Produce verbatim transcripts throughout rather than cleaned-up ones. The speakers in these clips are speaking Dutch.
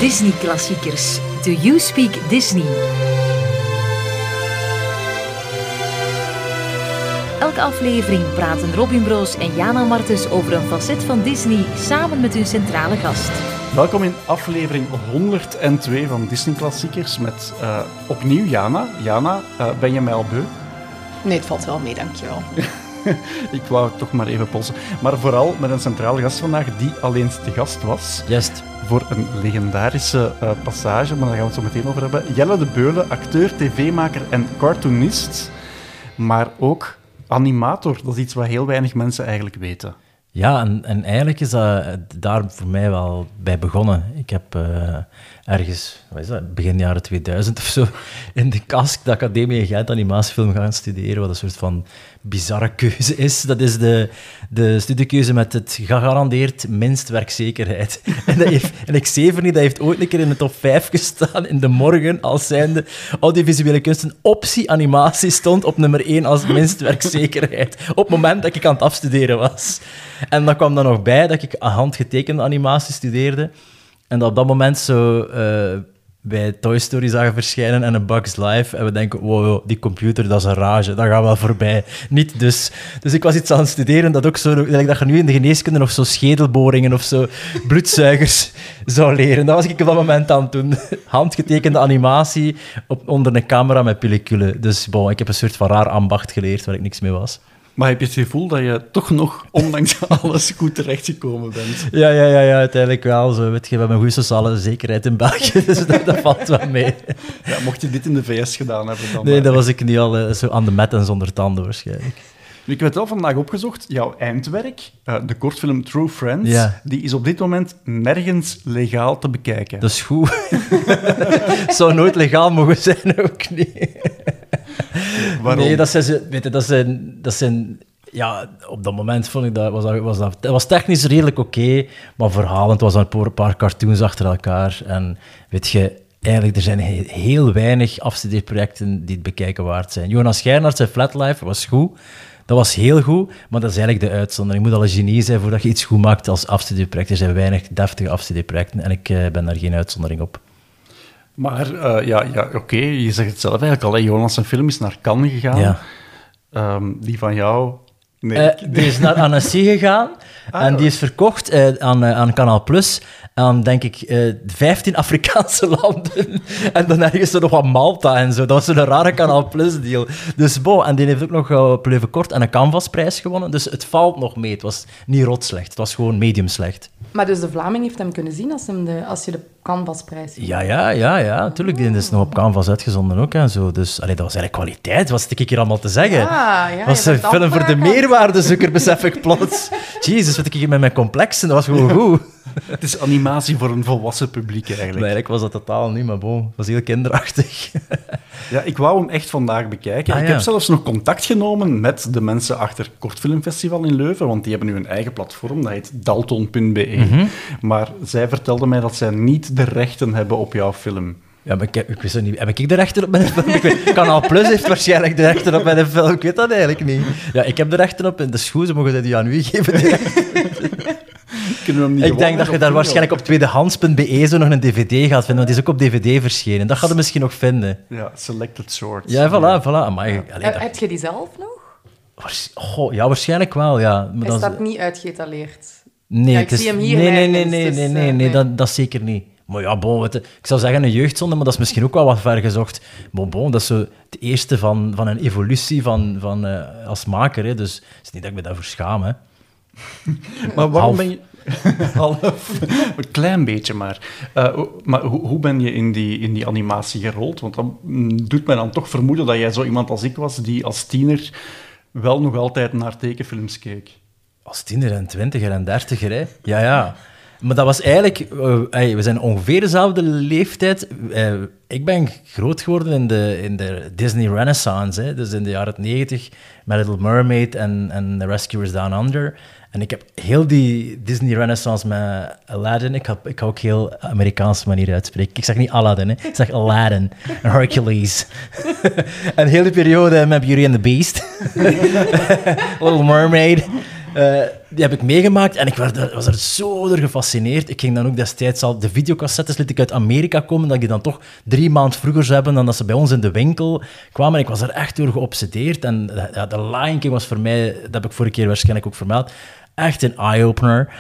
Disney-klassiekers. Do You Speak Disney? Elke aflevering praten Robin Broos en Jana Martens over een facet van Disney samen met hun centrale gast. Welkom in aflevering honderdtwee van Disney-klassiekers met uh, opnieuw Jana. Jana, uh, ben je mij al beu? Nee, het valt wel mee, dankjewel. Ik wou toch maar even polsen. Maar vooral met een centrale gast vandaag die alleen te gast was. Juist. Voor een legendarische uh, passage, maar daar gaan we het zo meteen over hebben. Jelle de Beulen, acteur, tv-maker en cartoonist. Maar ook animator. Dat is iets wat heel weinig mensen eigenlijk weten. Ja, en, en eigenlijk is dat daar voor mij wel bij begonnen. Ik heb uh, ergens, wat is dat, begin jaren tweeduizend of zo, in de K A S K, de Academie in Gent, animatiefilm gaan studeren, wat een soort van bizarre keuze is. Dat is de, de studiekeuze met het gegarandeerd minst werkzekerheid. En, dat heeft, en ik zever niet, dat heeft ooit een keer in de top vijf gestaan in de morgen, als zijnde audiovisuele kunsten. Optie animatie stond op nummer één als minst werkzekerheid. Op het moment dat ik aan het afstuderen was. En dan kwam er nog bij dat ik handgetekende animatie studeerde. En dat op dat moment zo uh, bij Toy Story zagen verschijnen en een Bugs Life. En we denken, wow, die computer, dat is een rage. Dat gaat wel voorbij. Niet dus. Dus ik was iets aan het studeren dat ook zo... Dat je nu in de geneeskunde of zo schedelboringen of zo bloedzuigers zou leren. Dat was ik op dat moment aan het doen. Handgetekende animatie op, onder een camera met pellicule. Dus bon, ik heb een soort van raar ambacht geleerd waar ik niks mee was. Maar heb je het gevoel dat je toch nog, ondanks alles, goed terechtgekomen bent? Ja, ja, ja, ja, uiteindelijk wel. Zo, weet je, we hebben een goede sociale zekerheid in België, dus dat, dat valt wel mee. Ja, mocht je dit in de V S gedaan hebben dan... Nee, dat was ik niet al uh, zo aan de met en zonder tanden waarschijnlijk. Ik heb het wel vandaag opgezocht. Jouw eindwerk, uh, de kortfilm True Friends, ja. Die is op dit moment nergens legaal te bekijken. Dat is goed. Het zou nooit legaal mogen zijn, ook niet. Waarom? Nee, dat zijn, weet je, dat zijn, dat zijn... Ja, op dat moment vond ik dat... Was dat, was dat, dat was technisch redelijk oké, okay, maar verhalend was er een paar cartoons achter elkaar. En weet je, eigenlijk, er zijn heel, heel weinig afstudeerprojecten die het bekijken waard zijn. Jonas Geirnaert zijn Flatlife was goed. Dat was heel goed, maar dat is eigenlijk de uitzondering. Je moet al een genie zijn voordat je iets goed maakt als afstudeerproject. Er zijn weinig deftige afstudeerprojecten en ik uh, ben daar geen uitzondering op. Maar uh, ja, ja oké, okay. Je zegt het zelf eigenlijk al. Hè. Jonas' zijn film is naar Cannes gegaan. Ja. Um, die van jou... Nee. Uh, die is naar Annecy gegaan ah, en die is verkocht uh, aan, uh, aan Canal Plus aan, denk ik, uh, vijftien Afrikaanse landen. En dan ergens er nog wat Malta en zo. Dat was zo'n rare Canal Plus deal. Dus bon, en die heeft ook nog uh, Pleuven Kort en een Canvasprijs gewonnen. Dus het valt nog mee. Het was niet rot slecht. Het was gewoon medium slecht. Maar dus de Vlaming heeft hem kunnen zien als, hem de, als je de Canvasprijs... Ja, ja, ja, ja. Natuurlijk. Die is nog op Canvas uitgezonden ook en zo. Dus allee, dat was eigenlijk kwaliteit. Wat zit ik hier allemaal te zeggen? Ja, ja. Was een film voor de meerwaardezoeker, besef ik plots. Jezus, wat ik hier met mijn complexen. Dat was gewoon goed. Het is animatie voor een volwassen publiek, eigenlijk. Nee, eigenlijk was dat totaal niet, maar bon, het was heel kinderachtig. Ja, ik wou hem echt vandaag bekijken. Ah, ik ja. heb zelfs nog contact genomen met de mensen achter Kortfilmfestival in Leuven, want die hebben nu een eigen platform, dat heet dalton punt be. Mm-hmm. Maar zij vertelden mij dat zij niet de rechten hebben op jouw film. Ja, maar ik, ik wist niet. Heb ik de rechten op mijn film? Ik weet, Canal Plus heeft waarschijnlijk de rechten op mijn film. Ik weet dat eigenlijk niet. Ja, ik heb de rechten op en de schoen, ze mogen die aan u geven. Ik denk dat je daar waarschijnlijk op tweedehands punt be zo nog een dvd gaat vinden, want die is ook op dvd verschenen. Dat gaat je misschien nog vinden. Ja, Selected Shorts. Ja, voilà, voilà. Amai, ja. allee, dat... Heb je die zelf nog? Oh, ja, waarschijnlijk wel, ja. Maar Hij dat... staat niet uitgetaleerd. Nee, ja, ik is... zie hem hier nee, nee, nergens, nee, nee, dus, nee, uh, nee, nee, nee. Dat, dat zeker niet. Maar ja, bon, het, ik zou zeggen een jeugdzonde, maar dat is misschien ook wel wat ver gezocht. Bon, bon, dat is zo het eerste van, van een evolutie van, van, uh, als maker. Hè. Dus het is niet dat ik me daarvoor schaam. Hè. Maar waarom Half. ben je... Half. Een klein beetje maar. Uh, maar hoe, hoe ben je in die, in die animatie gerold? Want dat doet mij dan toch vermoeden dat jij zo iemand als ik was, die als tiener wel nog altijd naar tekenfilms keek. Als tiener en twintiger en dertiger, hè? Ja, ja. Maar dat was eigenlijk... Uh, hey, we zijn ongeveer dezelfde leeftijd. Uh, ik ben groot geworden in de, in de Disney Renaissance, hè? Dus in de jaren negentig met Little Mermaid en, en The Rescuers Down Under. En ik heb heel die Disney Renaissance met Aladdin. Ik, had, ik ga ook heel Amerikaanse manier uitspreken. Ik zeg niet Aladdin, hè. Ik zeg Aladdin en Hercules. En heel die periode met Beauty and the Beast. Little Mermaid. Uh, Uh, die heb ik meegemaakt en ik was er, was er zo door gefascineerd. Ik ging dan ook destijds al... De videocassettes liet ik uit Amerika komen, dat ik die dan toch drie maanden vroeger zou hebben dan dat ze bij ons in de winkel kwamen. Ik was er echt door geobsedeerd. En ja, de Lion King was voor mij, dat heb ik vorige keer waarschijnlijk ook vermeld, echt een eye-opener.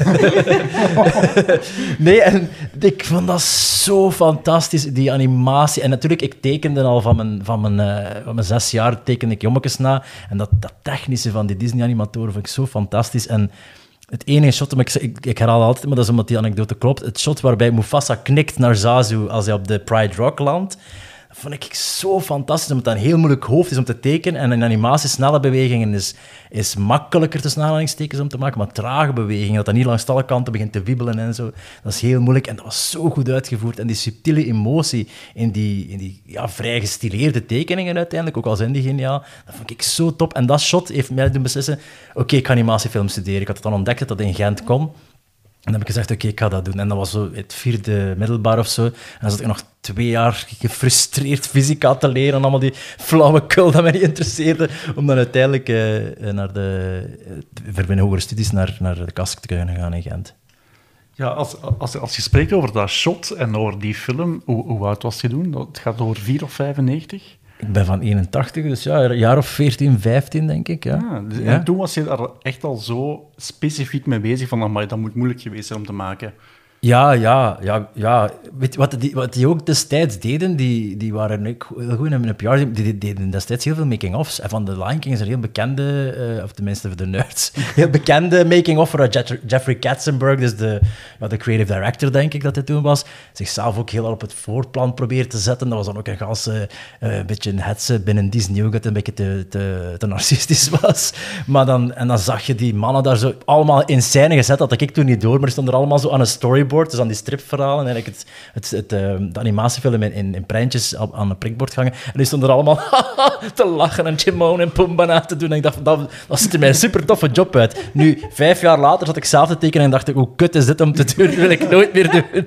Nee, en ik vond dat zo fantastisch, die animatie. En natuurlijk, ik tekende al van mijn, van mijn, uh, van mijn zes jaar, tekende ik jommetjes na. En dat, dat technische van die Disney-animatoren vind ik zo fantastisch. En het enige shot, ik, ik, ik herhaal altijd, maar dat is omdat die anekdote klopt, het shot waarbij Mufasa knikt naar Zazu als hij op de Pride Rock landt, dat vond ik zo fantastisch, omdat dat een heel moeilijk hoofd is om te tekenen. En in animatie, snelle bewegingen is, is makkelijker tussen aanhalingstekens om te maken, maar trage bewegingen, dat dat niet langs alle kanten begint te wiebelen en zo, dat is heel moeilijk. En dat was zo goed uitgevoerd. En die subtiele emotie in die, in die ja, vrij gestileerde tekeningen uiteindelijk, ook al zijn die geniaal, dat vond ik zo top. En dat shot heeft mij doen beslissen, oké, okay, ik ga animatiefilm studeren. Ik had het dan ontdekt dat dat in Gent kon. En dan heb ik gezegd, oké, okay, ik ga dat doen. En dat was zo het vierde middelbaar of zo. En dan zat ik nog twee jaar gefrustreerd fysica te leren en allemaal die flauwekul dat mij niet interesseerde, om dan uiteindelijk uh, naar de, voor mijn hogere studies naar, naar de K A S K te kunnen gaan in Gent. Ja, als, als, als je spreekt over dat shot en over die film, hoe, hoe oud was je toen? Het gaat over vier of vijfennegentig? Ik ben van eenentachtig, dus ja, een jaar of veertien, vijftien, denk ik. Ja. Ja, dus, ja. En toen was je daar echt al zo specifiek mee bezig van, amai, dat moet moeilijk geweest zijn om te maken. Ja, ja, ja, ja. Weet je, wat, die, wat die ook destijds deden, die, die waren ook heel goed in een P R, die, die deden destijds heel veel making-offs. En van The Lion King is er heel bekende, uh, of tenminste voor de nerds, heel bekende making-off voor Jeff, Jeffrey Katzenberg, dus de, ja, de creative director, denk ik dat hij toen was, zichzelf ook heel al op het voorplan probeerde te zetten. Dat was dan ook een ganse, uh, een beetje een hetze binnen Disney ook, dat een beetje te, te, te narcistisch was. Maar dan, en dan zag je die mannen daar zo allemaal in scène gezet, dat ik toen niet door, maar die stonden er allemaal zo aan een storyboard, dus aan die stripverhalen, en eigenlijk het, het, het, uh, de animatiefilm in, in, in prentjes op, aan een prikbord hangen. En die stonden er allemaal te lachen en Timon en Pumbaa na te doen. En ik dacht, dat, dat ziet er mij een super toffe job uit. Nu, vijf jaar later zat ik zelf te tekenen en dacht ik, hoe kut is dit om te doen? Dat wil ik nooit meer doen.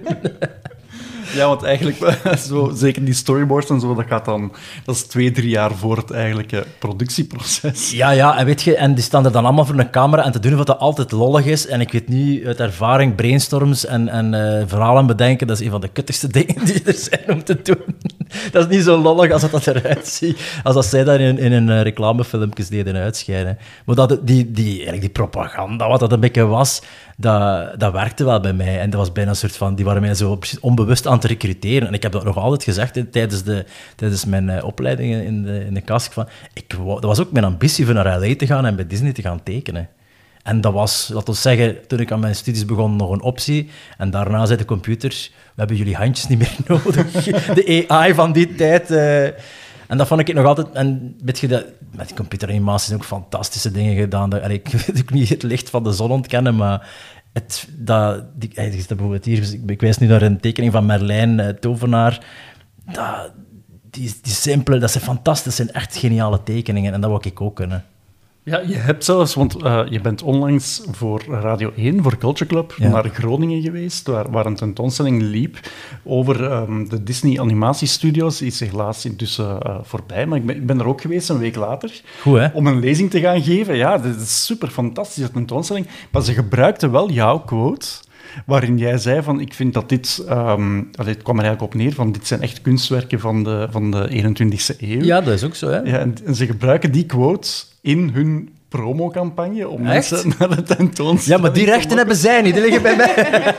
Ja, want eigenlijk, zo, zeker die storyboards en zo, dat gaat dan... Dat is twee, drie jaar voor het eigenlijke productieproces. Ja, ja, en weet je, en die staan er dan allemaal voor een camera en te doen wat dat altijd lollig is. En ik weet niet, uit ervaring, brainstorms en, en uh, verhalen bedenken, dat is een van de kuttigste dingen die er zijn om te doen. Dat is niet zo lollig als dat, dat eruit ziet, als dat zij daar in, in een uh, reclamefilmpjes deden uitschijnen. Maar dat, die, die, eigenlijk die propaganda, wat dat een beetje was, dat, dat werkte wel bij mij. En dat was bijna een soort van, die waren mij zo onbewust aan het recruteren. En ik heb dat nog altijd gezegd hè, tijdens, de, tijdens mijn uh, opleidingen in de, in de K A S K. Van, ik wou, dat was ook mijn ambitie voor naar L A te gaan en bij Disney te gaan tekenen. En dat was, laten we zeggen, toen ik aan mijn studies begon, nog een optie. En daarna zei de computer, we hebben jullie handjes niet meer nodig. De A I van die tijd... Uh, En dat vond ik nog altijd... En weet je, dat, met computeranimatie zijn ook fantastische dingen gedaan. Dat, ik wil ook niet het licht van de zon ontkennen, maar... Het, dat, die, bijvoorbeeld hier, ik, ik wijs nu naar een tekening van Merlijn, uh, Tovenaar. Dat, die, die simpele, dat zijn fantastisch, dat zijn echt geniale tekeningen. En dat wou ik ook kunnen. Ja, je hebt zelfs, want uh, je bent onlangs voor Radio één, voor Culture Club, ja. naar Groningen geweest, waar, waar een tentoonstelling liep over um, de Disney Animatiestudios. Die is helaas intussen uh, voorbij, maar ik ben, ik ben er ook geweest een week later. Goed, hè? Om een lezing te gaan geven. Ja, dat is super fantastische tentoonstelling. Maar ze gebruikten wel jouw quote, waarin jij zei van, ik vind dat dit... Um, het kwam er eigenlijk op neer van, dit zijn echt kunstwerken van de, van de eenentwintigste eeuw. Ja, dat is ook zo, hè? Ja, en, en ze gebruiken die quote in hun promocampagne om echt? mensen naar de tentoonstelling... Ja, maar die rechten hebben zij niet, die liggen bij mij.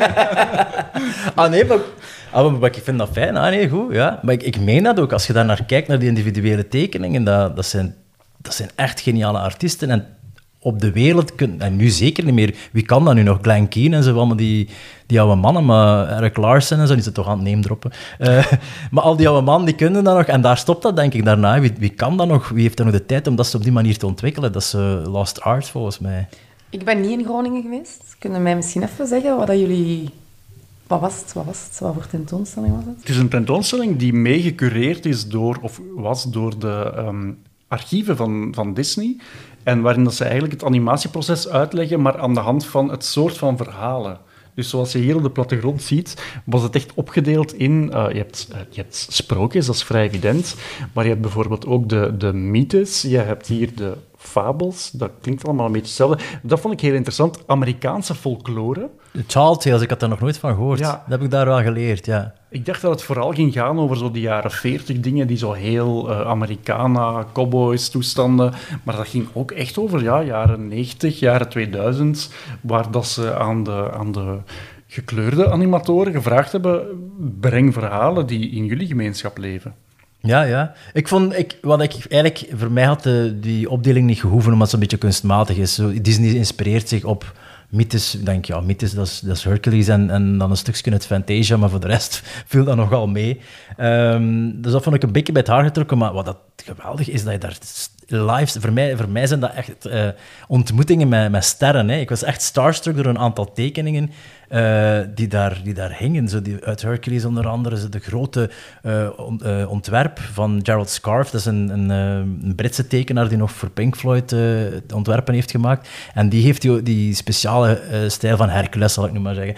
ah, nee, maar... Ah, maar ik vind dat fijn. Ah, nee, goed, ja. Maar ik, ik meen dat ook. Als je daar naar kijkt, naar die individuele tekeningen, dat, dat, zijn, dat zijn echt geniale artiesten. En op de wereld, kun, en nu zeker niet meer, wie kan dat nu nog? Glenn Keane en zo, allemaal die, die oude mannen, maar Eric Larson en zo, die ze toch aan het neemdroppen. Uh, maar al die oude mannen, die kunnen dat nog, en daar stopt dat denk ik daarna. Wie, wie kan dat nog? Wie heeft er nog de tijd om dat op die manier te ontwikkelen? Dat is uh, lost art, volgens mij. Ik ben niet in Groningen geweest. Kunnen mij misschien even zeggen wat dat jullie... Wat was het? Wat was het? Wat voor tentoonstelling was het? Het is een tentoonstelling die meegecureerd is door, of was door de um, archieven van, van Disney, en waarin dat ze eigenlijk het animatieproces uitleggen, maar aan de hand van het soort van verhalen. Dus zoals je hier op de plattegrond ziet, was het echt opgedeeld in... Uh, je, hebt, uh, je hebt sprookjes, dat is vrij evident, maar je hebt bijvoorbeeld ook de, de mythes. Je hebt hier de fabels, dat klinkt allemaal een beetje hetzelfde. Dat vond ik heel interessant. Amerikaanse folklore. Child Tales, ik had daar nog nooit van gehoord. Ja. Dat heb ik daar wel geleerd, ja. Ik dacht dat het vooral ging gaan over zo die jaren veertig dingen, die zo heel uh, Americana, cowboys toestanden. Maar dat ging ook echt over ja, jaren negentig, jaren tweeduizend, waar dat ze aan de, aan de gekleurde animatoren gevraagd hebben, breng verhalen die in jullie gemeenschap leven. Ja, ja. Ik vond, ik, wat ik eigenlijk, voor mij had de, die opdeling niet gehoeven, omdat ze een beetje kunstmatig is. Zo, Disney inspireert zich op mythes. Ik denk, ja, mythes, dat is, dat is Hercules en, en dan een stukje uit Fantasia, maar voor de rest viel dat nogal mee. Um, dus dat vond ik een beetje bij het haar getrokken, maar wat dat geweldig is, dat je daar live... Voor mij, voor mij zijn dat echt uh, ontmoetingen met, met sterren. Hè. Ik was echt starstruck door een aantal tekeningen uh, die, daar, die daar hingen. Zo die, uit Hercules onder andere, zo de grote uh, on, uh, ontwerp van Gerald Scarfe. Dat is een, een, uh, een Britse tekenaar die nog voor Pink Floyd uh, ontwerpen heeft gemaakt. En die heeft die, die speciale uh, stijl van Hercules, zal ik nu maar zeggen,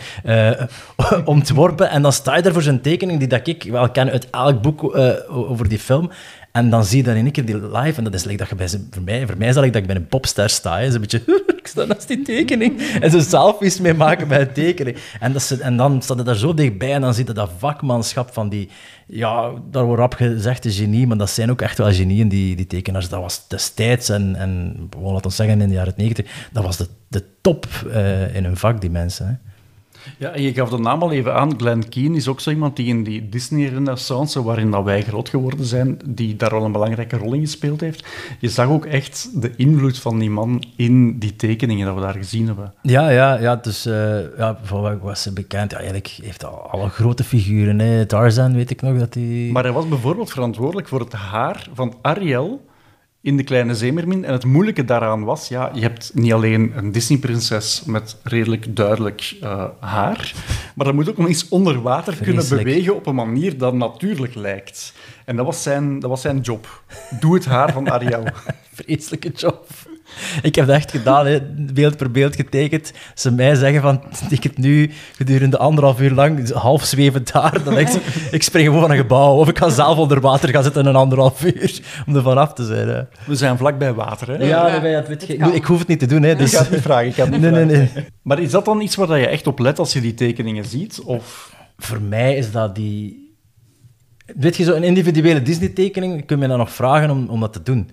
uh, ontworpen. En dan sta je daar voor zijn tekening, die dat ik wel ken uit elk boek uh, over die film. En dan zie je dan in één keer die live, en dat is like dat je bij ze, voor mij, voor mij is dat like dat ik bij een popster sta. Hè. Een beetje, ik sta naast die tekening. En zo selfies mee maken bij een tekening. En, dat ze, en dan staat je daar zo dichtbij en dan zie je dat vakmanschap van die... Ja, daar wordt rap gezegd de genie, maar dat zijn ook echt wel genieën, die, die tekenaars. Dat was destijds, en, en laten we zeggen in de jaren negentig, dat was de, de top uh, in hun vak, die mensen. Hè. Ja, en je gaf de naam al even aan. Glenn Keane is ook zo iemand die in die Disney-renaissance, waarin dat wij groot geworden zijn, die daar al een belangrijke rol in gespeeld heeft. Je zag ook echt de invloed van die man in die tekeningen dat we daar gezien hebben. Ja, ja, ja. Dus uh, ja, voor wat was ze bekend? Ja, eigenlijk heeft hij alle grote figuren. Hè. Tarzan, weet ik nog dat hij... Maar hij was bijvoorbeeld verantwoordelijk voor het haar van Ariel in De Kleine Zeemermin. En het moeilijke daaraan was, ja, je hebt niet alleen een Disney-prinses met redelijk duidelijk uh, haar, maar dat moet ook nog eens onder water Vreselijk. kunnen bewegen op een manier dat natuurlijk lijkt. En dat was zijn, dat was zijn job. Doe het haar van Ariel. Vreselijke job. Ik heb dat echt gedaan, hè. Beeld per beeld getekend. Ze mij zeggen van, ik het nu gedurende anderhalf uur lang half zwevend daar. Dan denk ik, ik spring gewoon van een gebouw. Of ik ga zelf onder water gaan zitten een anderhalf uur om er vanaf te zijn. Hè. We zijn vlakbij water, hè? Ja, ja, ja, weet je, ik, ik hoef het niet te doen. Hè, dus... Ik ga het niet vragen. Ik ga het niet nee, vragen. nee, nee. Maar is dat dan iets waar je echt op let als je die tekeningen ziet? Of... Voor mij is dat die... Weet je, zo'n individuele Disney-tekening, kun je me dan nog vragen om, om dat te doen.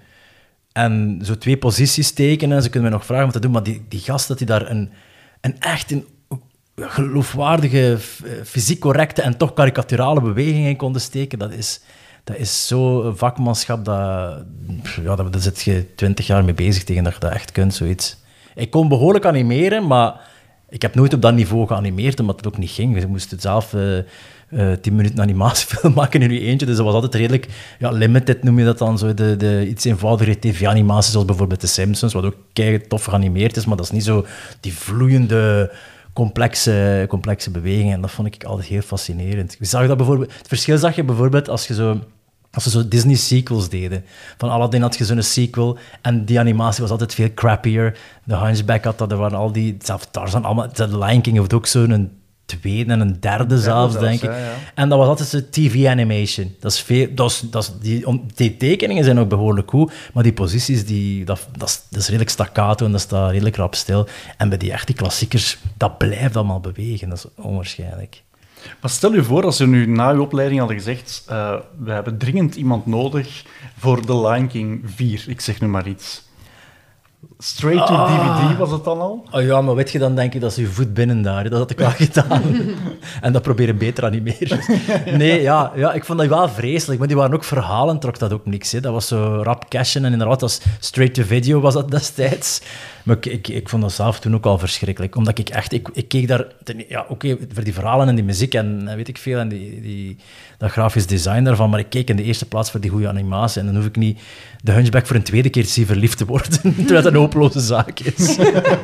En zo twee posities tekenen, ze kunnen mij nog vragen om te doen, maar die, die gast dat hij daar een, een echt een geloofwaardige, fysiek correcte en toch karikaturale beweging in konden steken, dat is, dat is zo vakmanschap, dat, ja, daar zit je twintig jaar mee bezig tegen dat je dat echt kunt, zoiets. Ik kon behoorlijk animeren, maar ik heb nooit op dat niveau geanimeerd, omdat het ook niet ging. Je moest het zelf... Uh, Uh, tien minuten animatiefilm maken in je eentje, dus dat was altijd redelijk ja, limited, noem je dat dan, zo de, de iets eenvoudigere tv-animaties, zoals bijvoorbeeld The Simpsons, wat ook keihard tof geanimeerd is, maar dat is niet zo die vloeiende, complexe, complexe bewegingen, en dat vond ik altijd heel fascinerend. Je zag dat bijvoorbeeld, het verschil zag je bijvoorbeeld als je zo... Als ze zo Disney-sequels deden. Van Aladdin had je zo'n sequel en die animatie was altijd veel crappier. The Hunchback had dat, er waren al die... Zelfs Tarzan, allemaal... The Lion King heeft ook zo'n tweede en een derde zelfs, zelfs denk ik. Ja, ja. En dat was altijd zo'n T V-animation. Dat is veel... Dat is, dat is, die, om, die tekeningen zijn ook behoorlijk goed, maar die posities, die, dat, dat, is, dat is redelijk staccato en dat staat redelijk rap stil. En bij die echt die klassiekers, dat blijft allemaal bewegen. Dat is onwaarschijnlijk. Maar stel je voor, als je nu na je opleiding hadden gezegd, uh, we hebben dringend iemand nodig voor The Lion King vier, ik zeg nu maar iets. Straight to ah. D V D was het dan al? Oh ja, maar weet je, dan denk ik dat ze je voet binnen daar. Dat had ik wel gedaan. En dat proberen beter animeren. Nee, ja, ja, ik vond dat wel vreselijk. Maar die waren ook verhalen, trok dat ook niks. Hè. Dat was zo rap cashen en inderdaad, dat was straight to video was dat destijds. Maar ik, ik, ik vond dat zelf toen ook al verschrikkelijk. Omdat ik echt, ik, ik keek daar... Ja, oké, okay, voor die verhalen en die muziek en weet ik veel, en die, die, dat grafisch design daarvan, maar ik keek in de eerste plaats voor die goede animatie. En dan hoef ik niet de Hunchback voor een tweede keer te zien verliefd te worden, terwijl het een hopeloze zaak is.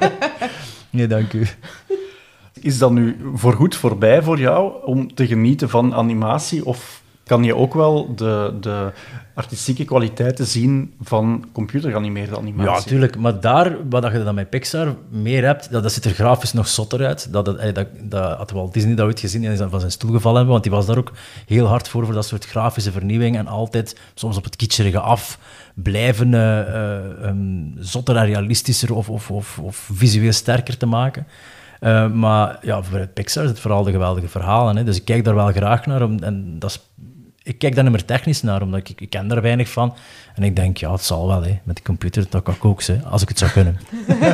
Nee, dank u. Is dat nu voorgoed voorbij voor jou om te genieten van animatie? Of kan je ook wel de, de artistieke kwaliteiten zien van computergeanimeerde animatie. Ja, tuurlijk. Maar daar, wat je dan met Pixar meer hebt, dat, dat ziet er grafisch nog zotter uit. Dat, dat, dat, dat had Walt Disney dat ooit gezien en is dan van zijn stoel gevallen hebben, want die was daar ook heel hard voor, voor dat soort grafische vernieuwing en altijd soms op het kitscherige af blijven uh, uh, um, zotter en realistischer of, of, of, of visueel sterker te maken. Uh, maar ja, voor Pixar is het vooral de geweldige verhalen. Hè. Dus ik kijk daar wel graag naar. Om, en dat is, ik kijk daar niet meer technisch naar, omdat ik, ik ken daar weinig van. En ik denk, ja, het zal wel. Hè. Met de computer, dat kan ik ook, hè, als ik het zou kunnen.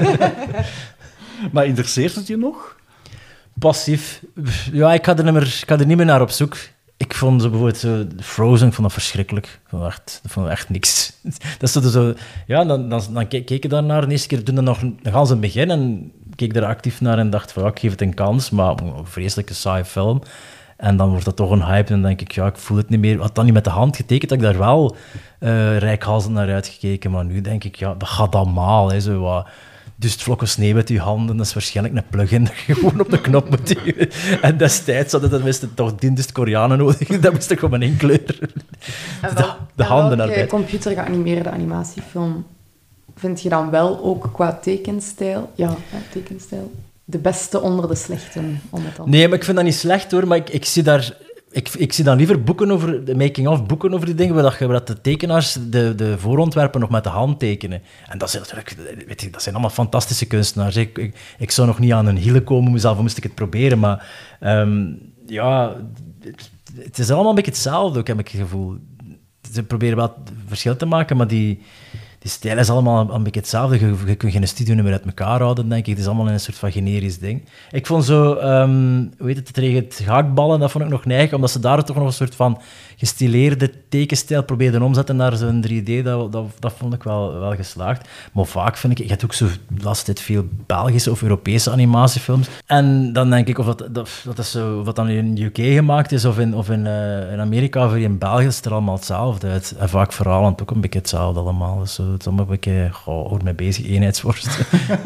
Maar interesseert het je nog? Passief. Ja, ik ga er niet meer, ik ga er niet meer naar op zoek. Ik vond zo bijvoorbeeld zo Frozen, ik vond dat verschrikkelijk. Ik vond dat echt, ik vond dat echt niks. Dat is zo, ja, dan, dan, dan keek ik daar naar. De eerste keer toen dat nog een gans in het begin en keek er actief naar en dacht van, ja, ik geef het een kans, maar een vreselijke saaie film. En dan wordt dat toch een hype en dan denk ik, ja, ik voel het niet meer. Had dan niet met de hand getekend, dat ik daar wel uh, reikhalzend naar uitgekeken. Maar nu denk ik, ja, dat gaat allemaal. Hè, zo wat. Dus het vlokken sneeuw uit je handen, dat is waarschijnlijk een plugin dat je gewoon op de knop moet duwen. En destijds hadden dat tenminste toch dienst Koreanen nodig, dat moest toch gewoon één kleur. En de, de handen welke erbij. computer geanimeerde animatiefilm vind je dan wel ook qua tekenstijl, ja, ja, tekenstijl, de beste onder de slechte? Om het dan Nee, maar ik vind dat niet slecht hoor, maar ik, ik zie daar... Ik, ik zie dan liever boeken over, de making-of boeken over die dingen, waar, dat, waar dat de tekenaars de, de voorontwerpen nog met de hand tekenen. En dat zijn natuurlijk, weet je, dat zijn allemaal fantastische kunstenaars. Ik, ik, ik zou nog niet aan een hielen komen, mezelf moest ik het proberen, maar um, ja, het, het is allemaal een beetje hetzelfde, ook heb ik het gevoel. Ze proberen wel verschil te maken, maar die... Die stijl is allemaal een beetje hetzelfde. Je, je kunt geen studio meer uit elkaar houden, denk ik. Het is allemaal een soort van generisch ding. Ik vond zo, um, hoe heet het, tegen het gehaktballen, dat vond ik nog neig, omdat ze daar toch nog een soort van gestileerde tekenstijl probeerden omzetten naar zo'n drie D. Dat, dat, dat vond ik wel, wel geslaagd. Maar vaak vind ik, je hebt ook zo de laatste tijd veel Belgische of Europese animatiefilms. En dan denk ik, of dat, dat, dat, is zo, of dat dan in U K gemaakt is, of in, of in, uh, in Amerika of in België, is het er allemaal hetzelfde uit. En vaak verhalend ook een beetje hetzelfde allemaal. Dus, het is allemaal een beetje, goh, hoor mij bezig, eenheidsworst.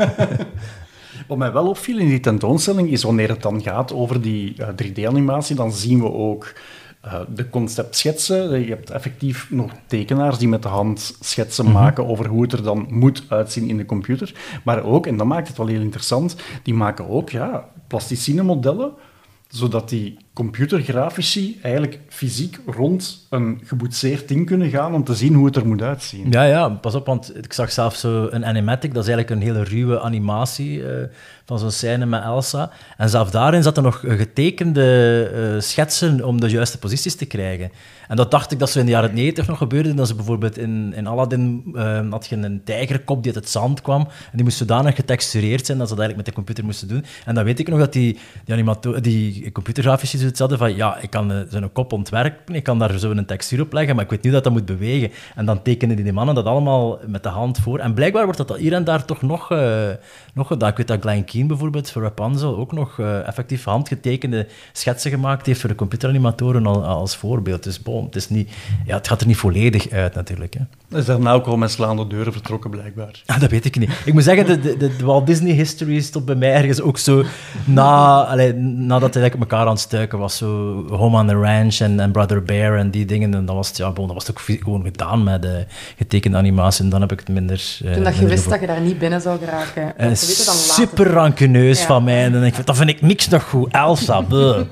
Wat mij wel opviel in die tentoonstelling is wanneer het dan gaat over die uh, drie D-animatie, dan zien we ook uh, de conceptschetsen. Je hebt effectief nog tekenaars die met de hand schetsen mm-hmm. maken over hoe het er dan moet uitzien in de computer. Maar ook, en dat maakt het wel heel interessant, die maken ook ja, plasticine modellen, zodat die computergrafici eigenlijk fysiek rond een geboetseerd ding kunnen gaan om te zien hoe het er moet uitzien. Ja, ja, pas op, want ik zag zelf zo een animatic, dat is eigenlijk een hele ruwe animatie uh, van zo'n scène met Elsa. En zelf daarin zaten nog getekende uh, schetsen om de juiste posities te krijgen. En dat dacht ik dat zo in de jaren negentig nog gebeurde. Dat ze bijvoorbeeld in, in Aladdin uh, had je een tijgerkop die uit het zand kwam. En die moest zodanig getextureerd zijn dat ze dat eigenlijk met de computer moesten doen. En dan weet ik nog dat die, die, animato- die computergrafici zoiets hadden van ja, ik kan uh, zo'n kop ontwerpen, ik kan daar zo een textuur op leggen, maar ik weet niet dat dat moet bewegen. En dan tekenen die mannen dat allemaal met de hand voor. En blijkbaar wordt dat hier en daar toch nog, uh, nog gedaan. Ik weet dat Glenn Keane bijvoorbeeld voor Rapunzel ook nog uh, effectief handgetekende schetsen gemaakt heeft voor de computeranimatoren al, als voorbeeld. Dus bon, het, is niet, ja, het gaat er niet volledig uit natuurlijk. Hè. Is daar nou ook al met slaande deuren vertrokken, blijkbaar? Ah, dat weet ik niet. Ik moet zeggen, de, de, de, de Walt Disney history stond bij mij ergens ook zo na, allee, nadat hij op elkaar aan het stuiken was. Zo Home on the Ranch en, en Brother Bear en die dingen. En dan was het, ja, bon, dat was het ook gewoon gedaan met de getekende animatie. En dan heb ik het minder... Uh, Toen dat je wist dat je daar niet binnen zou geraken. Uh, dan super rancuneus ja. van mij. En dan denk ik, dat vind ik niks nog goed. Elsa, bleh.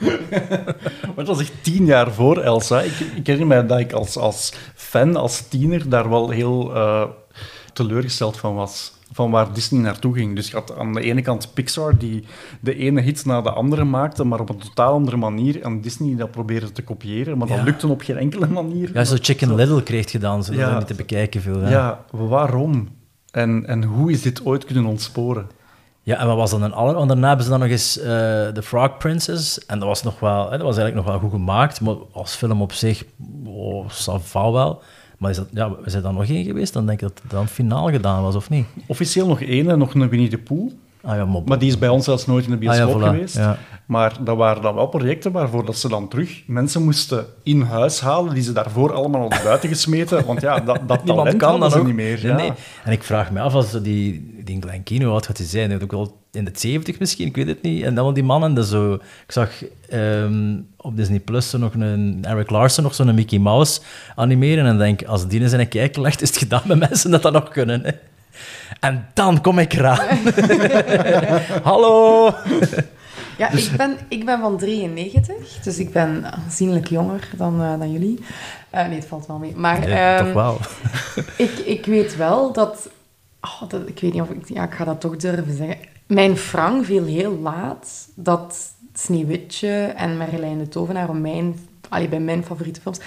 Maar het was echt tien jaar voor Elsa. Ik, ik herinner mij dat ik als, als fan, als tiener, daar wel heel uh, teleurgesteld van was. Van waar Disney naartoe ging. Dus je had aan de ene kant Pixar, die de ene hit na de andere maakte, maar op een totaal andere manier. En Disney dat probeerde te kopiëren, maar dat ja. lukte op geen enkele manier. Ja, zo Chicken Little kreeg je dan, zo ja. dat niet te bekijken veel. Hè? Ja, waarom? En, en hoe is dit ooit kunnen ontsporen? Ja, en wat was dan een aller? Want daarna hebben ze dan nog eens uh, The Frog Princess. En dat was, nog wel, hè, dat was eigenlijk nog wel goed gemaakt, maar als film op zich, oh, ça va wel. Maar is dat, ja, is er dan nog één geweest? Dan denk ik dat het dan finaal gedaan was, of niet? Officieel nog één, nog een Winnie de Pooh. Ah, ja, maar, maar die is bij ons zelfs nooit in de bioscoop ah, ja, voilà. geweest. Ja. Maar dat waren dan wel projecten waarvoor dat ze dan terug mensen moesten in huis halen, die ze daarvoor allemaal hadden buiten gesmeten. Want ja, dat, dat talent kan dan ze ook niet meer. Ja. Nee. En ik vraag me af, als die, die Glenn Keane, wat gaat hij zijn? Hij heeft ook al in de zeventig misschien, ik weet het niet. En dan wel die mannen, dat zo... Ik zag um, op Disney Plus zo nog een Eric Larson, nog zo'n Mickey Mouse animeren. En dan denk ik, als die in zijn kijker legt, is het gedaan met mensen dat dat nog kunnen. Hè. En dan kom ik eraan. Hallo! Ja, Dus- ik, ben, ik ben van drieënnegentig, dus ik ben aanzienlijk jonger dan, uh, dan jullie. Uh, nee, het valt wel mee. Maar Ja, um, toch wel. ik, ik weet wel dat, oh, dat... Ik weet niet of ik... Ja, ik ga dat toch durven zeggen. Mijn Frank viel heel laat dat Sneeuwwitje en Merlijn de Tovenaar, om mijn, allee, bij mijn favoriete films,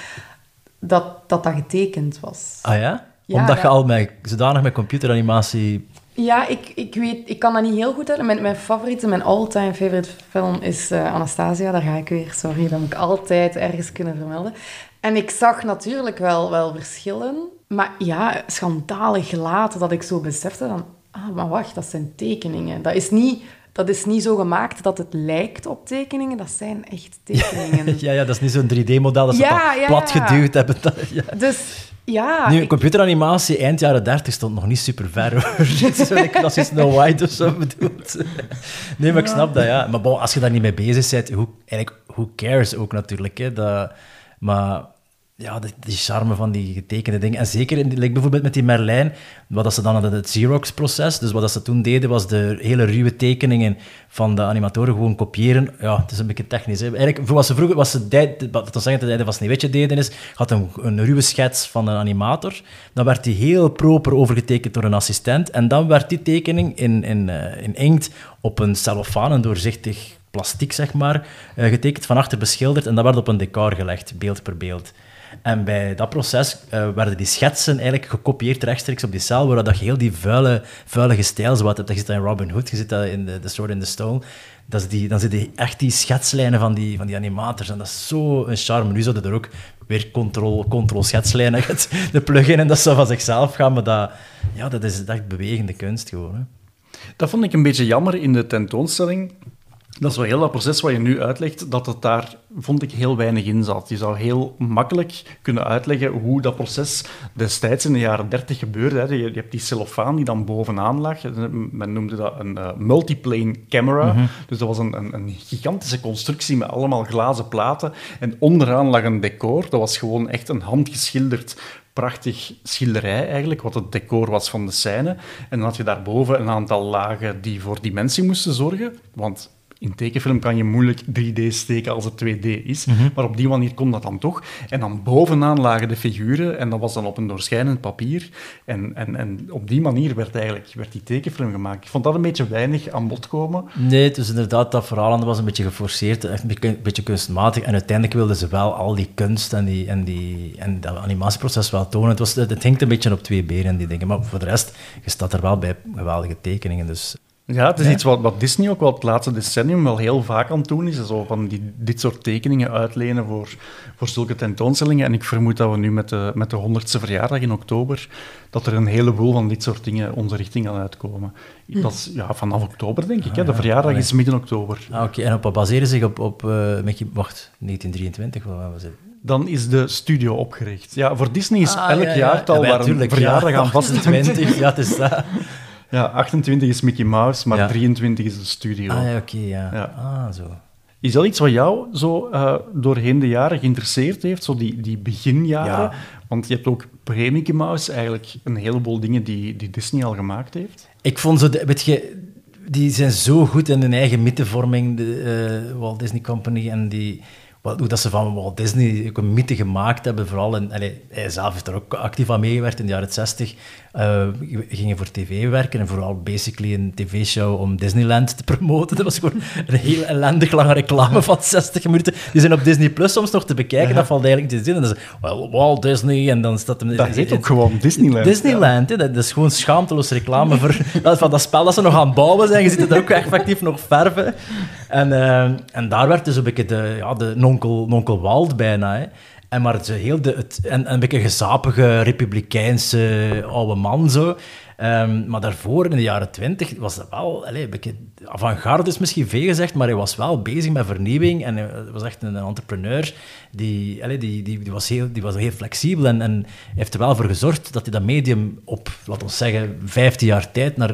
dat dat, dat getekend was. Ah ja? Ja, Omdat je dat- al met, zodanig met computeranimatie... Ja, ik, ik weet... Ik kan dat niet heel goed uit. Mijn, mijn favoriete, mijn all-time favorite film is uh, Anastasia. Daar ga ik weer, sorry, dat moet ik altijd ergens kunnen vermelden. En ik zag natuurlijk wel, wel verschillen. Maar ja, schandalig laat dat ik zo besefte van... Ah, maar wacht, dat zijn tekeningen. Dat is niet, dat is niet zo gemaakt dat het lijkt op tekeningen. Dat zijn echt tekeningen. Ja, ja, dat is niet zo'n drie D-model dat ze Ja, plat, ja, plat ja. geduwd hebben. Dat- ja. Dus ja... Nu, ik- computeranimatie eind jaren dertig stond nog niet super ver, hoor. Zo'n klassisch Snow White of zo bedoeld. Nee, maar ik snap dat, ja. Maar bon, als je daar niet mee bezig bent, hoe, eigenlijk, who cares ook natuurlijk. Hè? Dat, maar ja, die, die charme van die getekende dingen. En zeker, in, die- like bijvoorbeeld met die Merlijn, wat dat ze dan hadden, het Xerox-proces. Dus wat dat ze toen deden, was de hele ruwe tekeningen van de animatoren gewoon kopiëren. Ja, het is een beetje technisch. Hè. Eigenlijk, voor wat ze vroeger, wat ze deed, wat dat zeggen te tijden van Sneeuwwitje deden, is, had een, een ruwe schets van een animator. Dan werd die heel proper overgetekend door een assistent. En dan werd die tekening in, in, uh, in inkt op een cellofaan, een doorzichtig plastiek, zeg maar, uh, getekend, van achter beschilderd. En dat werd op een decor gelegd, beeld per beeld. En bij dat proces uh, werden die schetsen eigenlijk gekopieerd rechtstreeks op die cel, waar dat je heel die vuile, vuilige stijl zo wat hebt. Je zit dat in Robin Hood, je zit dat in The, the Sword in the Stone. Dat is die, dan zitten die, echt die schetslijnen van die, van die animators. En dat is zo een charme. Nu zouden er ook weer control, control schetslijnen, de plugin, en dat zou van zichzelf gaan. Maar dat, ja, dat is echt bewegende kunst gewoon. Hè. Dat vond ik een beetje jammer in de tentoonstelling. Dat is wel heel dat proces wat je nu uitlegt, dat het daar, vond ik, heel weinig in zat. Je zou heel makkelijk kunnen uitleggen hoe dat proces destijds in de jaren dertig gebeurde. Hè. Je, je hebt die cellofaan die dan bovenaan lag. Men noemde dat een uh, multiplane camera. Mm-hmm. Dus dat was een, een, een gigantische constructie met allemaal glazen platen. En onderaan lag een decor. Dat was gewoon echt een handgeschilderd prachtig schilderij eigenlijk, wat het decor was van de scène. En dan had je daarboven een aantal lagen die voor dimensie moesten zorgen. Want in tekenfilm kan je moeilijk drie D steken als het twee D is, mm-hmm. maar op die manier kon dat dan toch. En dan bovenaan lagen de figuren en dat was dan op een doorschijnend papier. En, en, en op die manier werd eigenlijk werd die tekenfilm gemaakt. Ik vond dat een beetje weinig aan bod komen. Nee, dus inderdaad, dat verhaal was een beetje geforceerd, echt een beetje kunstmatig. En uiteindelijk wilden ze wel al die kunst en, die, en, die, en dat animatieproces wel tonen. Het, was, het hinkt een beetje op twee benen, die dingen. Maar voor de rest, je staat er wel bij geweldige tekeningen, dus... Ja, het is Ja. iets wat, wat Disney ook wel het laatste decennium wel heel vaak aan het doen is. Zo van die, dit soort tekeningen uitlenen voor, voor zulke tentoonstellingen. En ik vermoed dat we nu met de, met de honderdste verjaardag in oktober, dat er een heleboel van dit soort dingen onze richting gaan uitkomen. Dat is ja, vanaf oktober, denk ik. Ah, hè. De ja. verjaardag Ah, ja. is midden oktober. Ah, oké. En op wat baseren zich op... op uh, Mickey, wacht, negentien drieëntwintig? Wat was het? Dan is de studio opgericht. Ja, voor Disney is Ah, elk ja, ja. jaartal Ja, waar een tuurlijk, verjaardag ja. aan vast achtentwintig, ja, het is dat. Ja, achtentwintig is Mickey Mouse, maar Ja. drieëntwintig is de studio. Ah ja, oké, okay, ja. Ja. Ah, zo. Is dat iets wat jou zo uh, doorheen de jaren geïnteresseerd heeft, zo die, die beginjaren? Ja. Want je hebt ook pre-Mickey Mouse eigenlijk een heleboel dingen die, die Disney al gemaakt heeft. Ik vond zo... De, weet je, die zijn zo goed in hun eigen mythevorming, de uh, Walt Disney Company, en die... Wat, hoe dat ze van Walt Disney ook een mythe gemaakt hebben, vooral... En, allee, hij zelf heeft er ook actief aan meegewerkt in de jaren zestig. Uh, gingen voor tv werken en vooral basically een tv-show om Disneyland te promoten. Dat was gewoon een heel ellendig lange reclame van zestig minuten. Die zijn op Disney Plus soms nog te bekijken, ja. Dat valt eigenlijk niet te zien. En dan is well, Walt Disney, en dan staat hem... Dat heet het, ook gewoon Disneyland. Disneyland, ja. Dat, dat is gewoon schaamteloos reclame voor dat, van dat spel dat ze nog aan het bouwen zijn. Je ziet het ook effectief nog verven. En, uh, en daar werd dus een beetje de, ja, de nonkel, nonkel Walt bijna, hè. En maar zo heel de, het, en, een beetje gezapige, republikeinse oude man zo. Um, maar daarvoor, in de jaren twintig, was dat wel... Allez, een beetje avant-garde is misschien veel gezegd, maar hij was wel bezig met vernieuwing. En hij was echt een entrepreneur. Die, allez, die, die, die, was heel, die was heel flexibel. En, en heeft er wel voor gezorgd dat hij dat medium op, laten we zeggen, vijftien jaar tijd naar een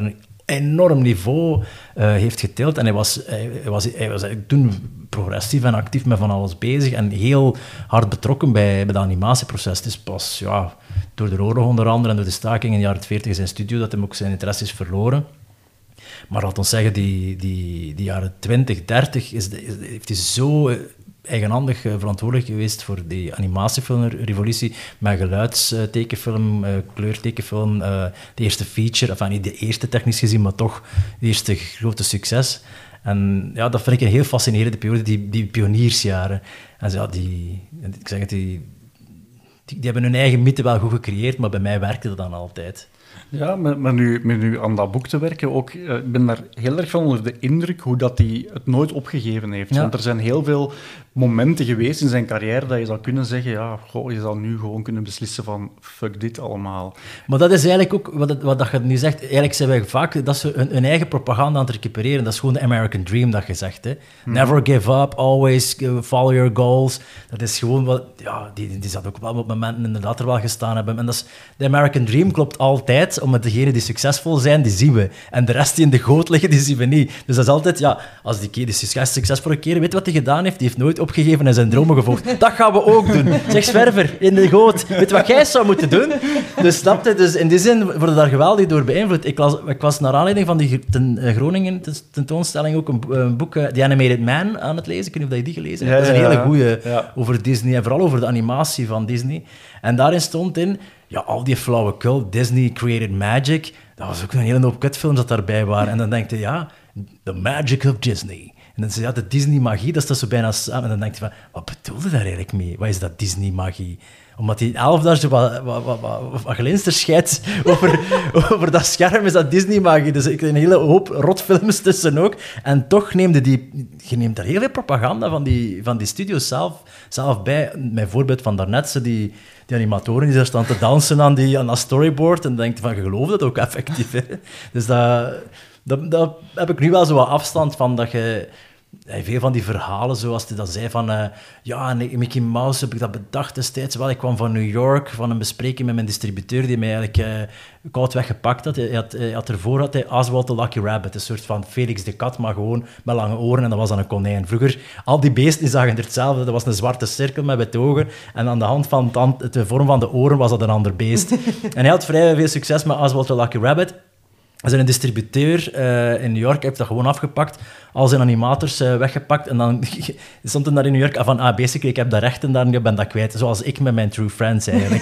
enorm niveau uh, heeft getild. En hij was, hij, hij was, hij was toen progressief en actief met van alles bezig en heel hard betrokken bij, bij het animatieproces. Het is pas ja, door de oorlog onder andere en door de staking in de jaren veertig in zijn studio dat hij ook zijn interesse is verloren. Maar laat ons zeggen, die, die, die jaren twintig, dertig is, is, heeft hij zo eigenhandig uh, verantwoordelijk geweest voor die animatiefilmrevolutie met geluidstekenfilm, uh, kleurtekenfilm, uh, de eerste feature, enfin niet de eerste technisch gezien, maar toch de eerste grote succes. En ja, dat vind ik een heel fascinerende periode, die, die pioniersjaren. En ja, die, ik zeg het, die, die, die hebben hun eigen mythe wel goed gecreëerd, maar bij mij werkte dat dan altijd. Ja, maar, maar, nu, maar nu aan dat boek te werken, ook, uh, ik ben daar heel erg van onder de indruk hoe dat hij het nooit opgegeven heeft. Ja. Want er zijn heel veel momenten geweest in zijn carrière dat je zou kunnen zeggen, ja, goh, je zou nu gewoon kunnen beslissen van, fuck dit allemaal. Maar dat is eigenlijk ook, wat, het, wat dat je nu zegt, eigenlijk zijn wij vaak, dat ze hun, hun eigen propaganda aan het recupereren. Dat is gewoon de American Dream dat je zegt, hè. Hmm. Never give up, always follow your goals. Dat is gewoon wat, ja, die, die zat ook wel op momenten inderdaad er wel gestaan hebben. En dat is, de American Dream klopt altijd, omdat degenen die succesvol zijn, die zien we. En de rest die in de goot liggen, die zien we niet. Dus dat is altijd, ja, als die, die succes, succesvolle keren, weet wat hij gedaan heeft? Die heeft nooit opgegeven en zijn dromen gevolgd. Dat gaan we ook doen. Zeg Zwerver, in de goot. Weet wat jij zou moeten doen? Dus snap je? Dus in die zin worden daar geweldig door beïnvloed. Ik was, ik was naar aanleiding van die ten, uh, Groningen tentoonstelling ook een, een boek, uh, The Animated Man, aan het lezen. Ik weet niet of je die gelezen hebt. Ja, dat is een hele goeie ja. over Disney en vooral over de animatie van Disney. En daarin stond in, ja, al die flauwekul, Disney created magic. Dat was ook een hele hoop kutfilms dat daarbij waren. En dan denk je, ja, the magic of Disney. En dan zeg je, ja, de Disney-magie, dat is dat zo bijna samen. En dan denk je van, wat bedoelde daar eigenlijk mee? Wat is dat Disney-magie? Omdat die elf daar zo wat, wat, wat, wat, wat glinster scheidt over, over dat scherm, is dat Disney-magie. Dus ik heb een hele hoop rotfilms tussen ook. En toch neemde die, je neemt daar heel veel propaganda van die, van die studios zelf, zelf bij. Mijn voorbeeld van daarnet, zo die, die animatoren die daar staan te dansen aan, die, aan dat storyboard. En dan denk je van, je gelooft dat ook effectief. Hè? Dus dat, dat, dat heb ik nu wel zo wat afstand van, dat je... Veel van die verhalen, zoals hij dat zei, van... Uh, ja, Mickey Mouse heb ik dat bedacht destijds. Wel, ik kwam van New York, van een bespreking met mijn distributeur, die mij eigenlijk uh, koud weggepakt had. Hij had, hij had ervoor had hij Oswald the Lucky Rabbit, een soort van Felix de kat, maar gewoon met lange oren, en dat was dan een konijn. Vroeger, al die beesten die zagen er hetzelfde. Dat was een zwarte cirkel met witte ogen, en aan de hand van het, de vorm van de oren was dat een ander beest. En hij had vrij veel succes met Oswald the Lucky Rabbit. Er is een distributeur uh, in New York, heeft dat gewoon afgepakt, al zijn animators uh, weggepakt, en dan stond hij daar in New York van, ah, basically, ik heb dat rechten daar en ik ben dat kwijt. Zoals ik met mijn True Friends, eigenlijk.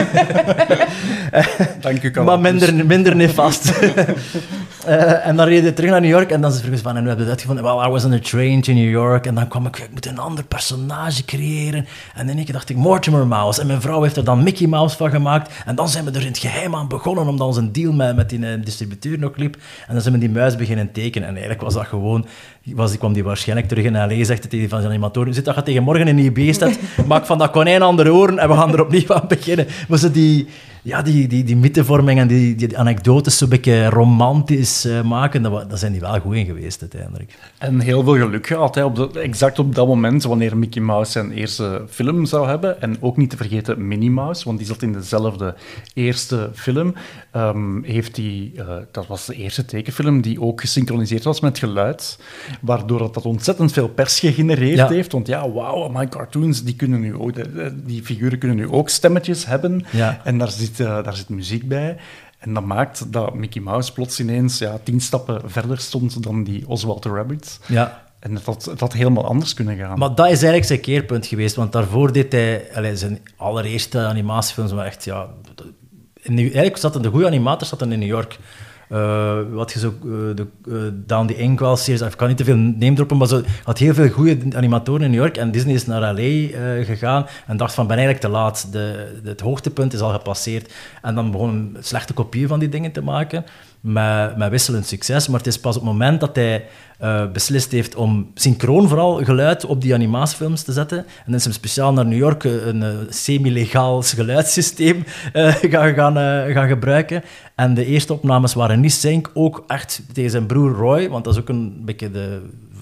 Dank u, Carl. Maar minder, minder nefast. uh, en dan reed hij terug naar New York, en dan is vroeg van, en we hebben het uitgevonden, well, I was on a train to New York, en dan kwam ik, ik moet een ander personage creëren, en in één keer dacht ik, Mortimer Mouse, en mijn vrouw heeft er dan Mickey Mouse van gemaakt, en dan zijn we er in het geheim aan begonnen, omdat ons een deal met, met die uh, distributeur nog liep, en dan zijn we die muis beginnen tekenen, en eigenlijk was dat gewoon, was, die kwam die waarschijnlijk terug in L A, zegt het tegen van zijn animatoren, zit dat gaat tegen morgen in een I B staat, maak van dat konijn andere oren, en we gaan er opnieuw aan beginnen. Maar ze die, ja, die, die, die mythevorming en die, die anekdotes zo'n beetje romantisch uh, maken, daar zijn die wel goed in geweest uiteindelijk. En heel veel geluk gehad, hè, op de, exact op dat moment, wanneer Mickey Mouse zijn eerste film zou hebben, en ook niet te vergeten Minnie Mouse, want die zat in dezelfde eerste film, um, heeft die, uh, dat was de eerste tekenfilm die ook gesynchroniseerd was met geluid, waardoor dat, dat ontzettend veel pers gegenereerd ja. heeft, want ja, wauw, my cartoons, die, kunnen nu ook, die figuren kunnen nu ook stemmetjes hebben, ja. en daar zit, uh, daar zit muziek bij. En dat maakt dat Mickey Mouse plots ineens ja, tien stappen verder stond dan die Oswald the Rabbit. Ja. En dat had, dat had helemaal anders kunnen gaan. Maar dat is eigenlijk zijn keerpunt geweest, want daarvoor deed hij... Allez, zijn allereerste animatiefilms waren echt... Ja, in, eigenlijk zaten de goede animators zaten in New York. Uh, wat je zo... Uh, de, uh, Down the Inkwell-series, ik kan niet te veel name droppen, maar zo had heel veel goede animatoren in New York, en Disney is naar L A uh, gegaan en dacht van, ben eigenlijk te laat. De, de, het hoogtepunt is al gepasseerd. En dan begon slechte kopieën van die dingen te maken, met, met wisselend succes. Maar het is pas op het moment dat hij uh, beslist heeft om synchroon vooral geluid op die animatiefilms te zetten. En dan is hem speciaal naar New York een, een semi-legaal geluidssysteem uh, gaan, gaan, uh, gaan gebruiken. En de eerste opnames waren niet sync, ook echt tegen zijn broer Roy, want dat is ook een beetje de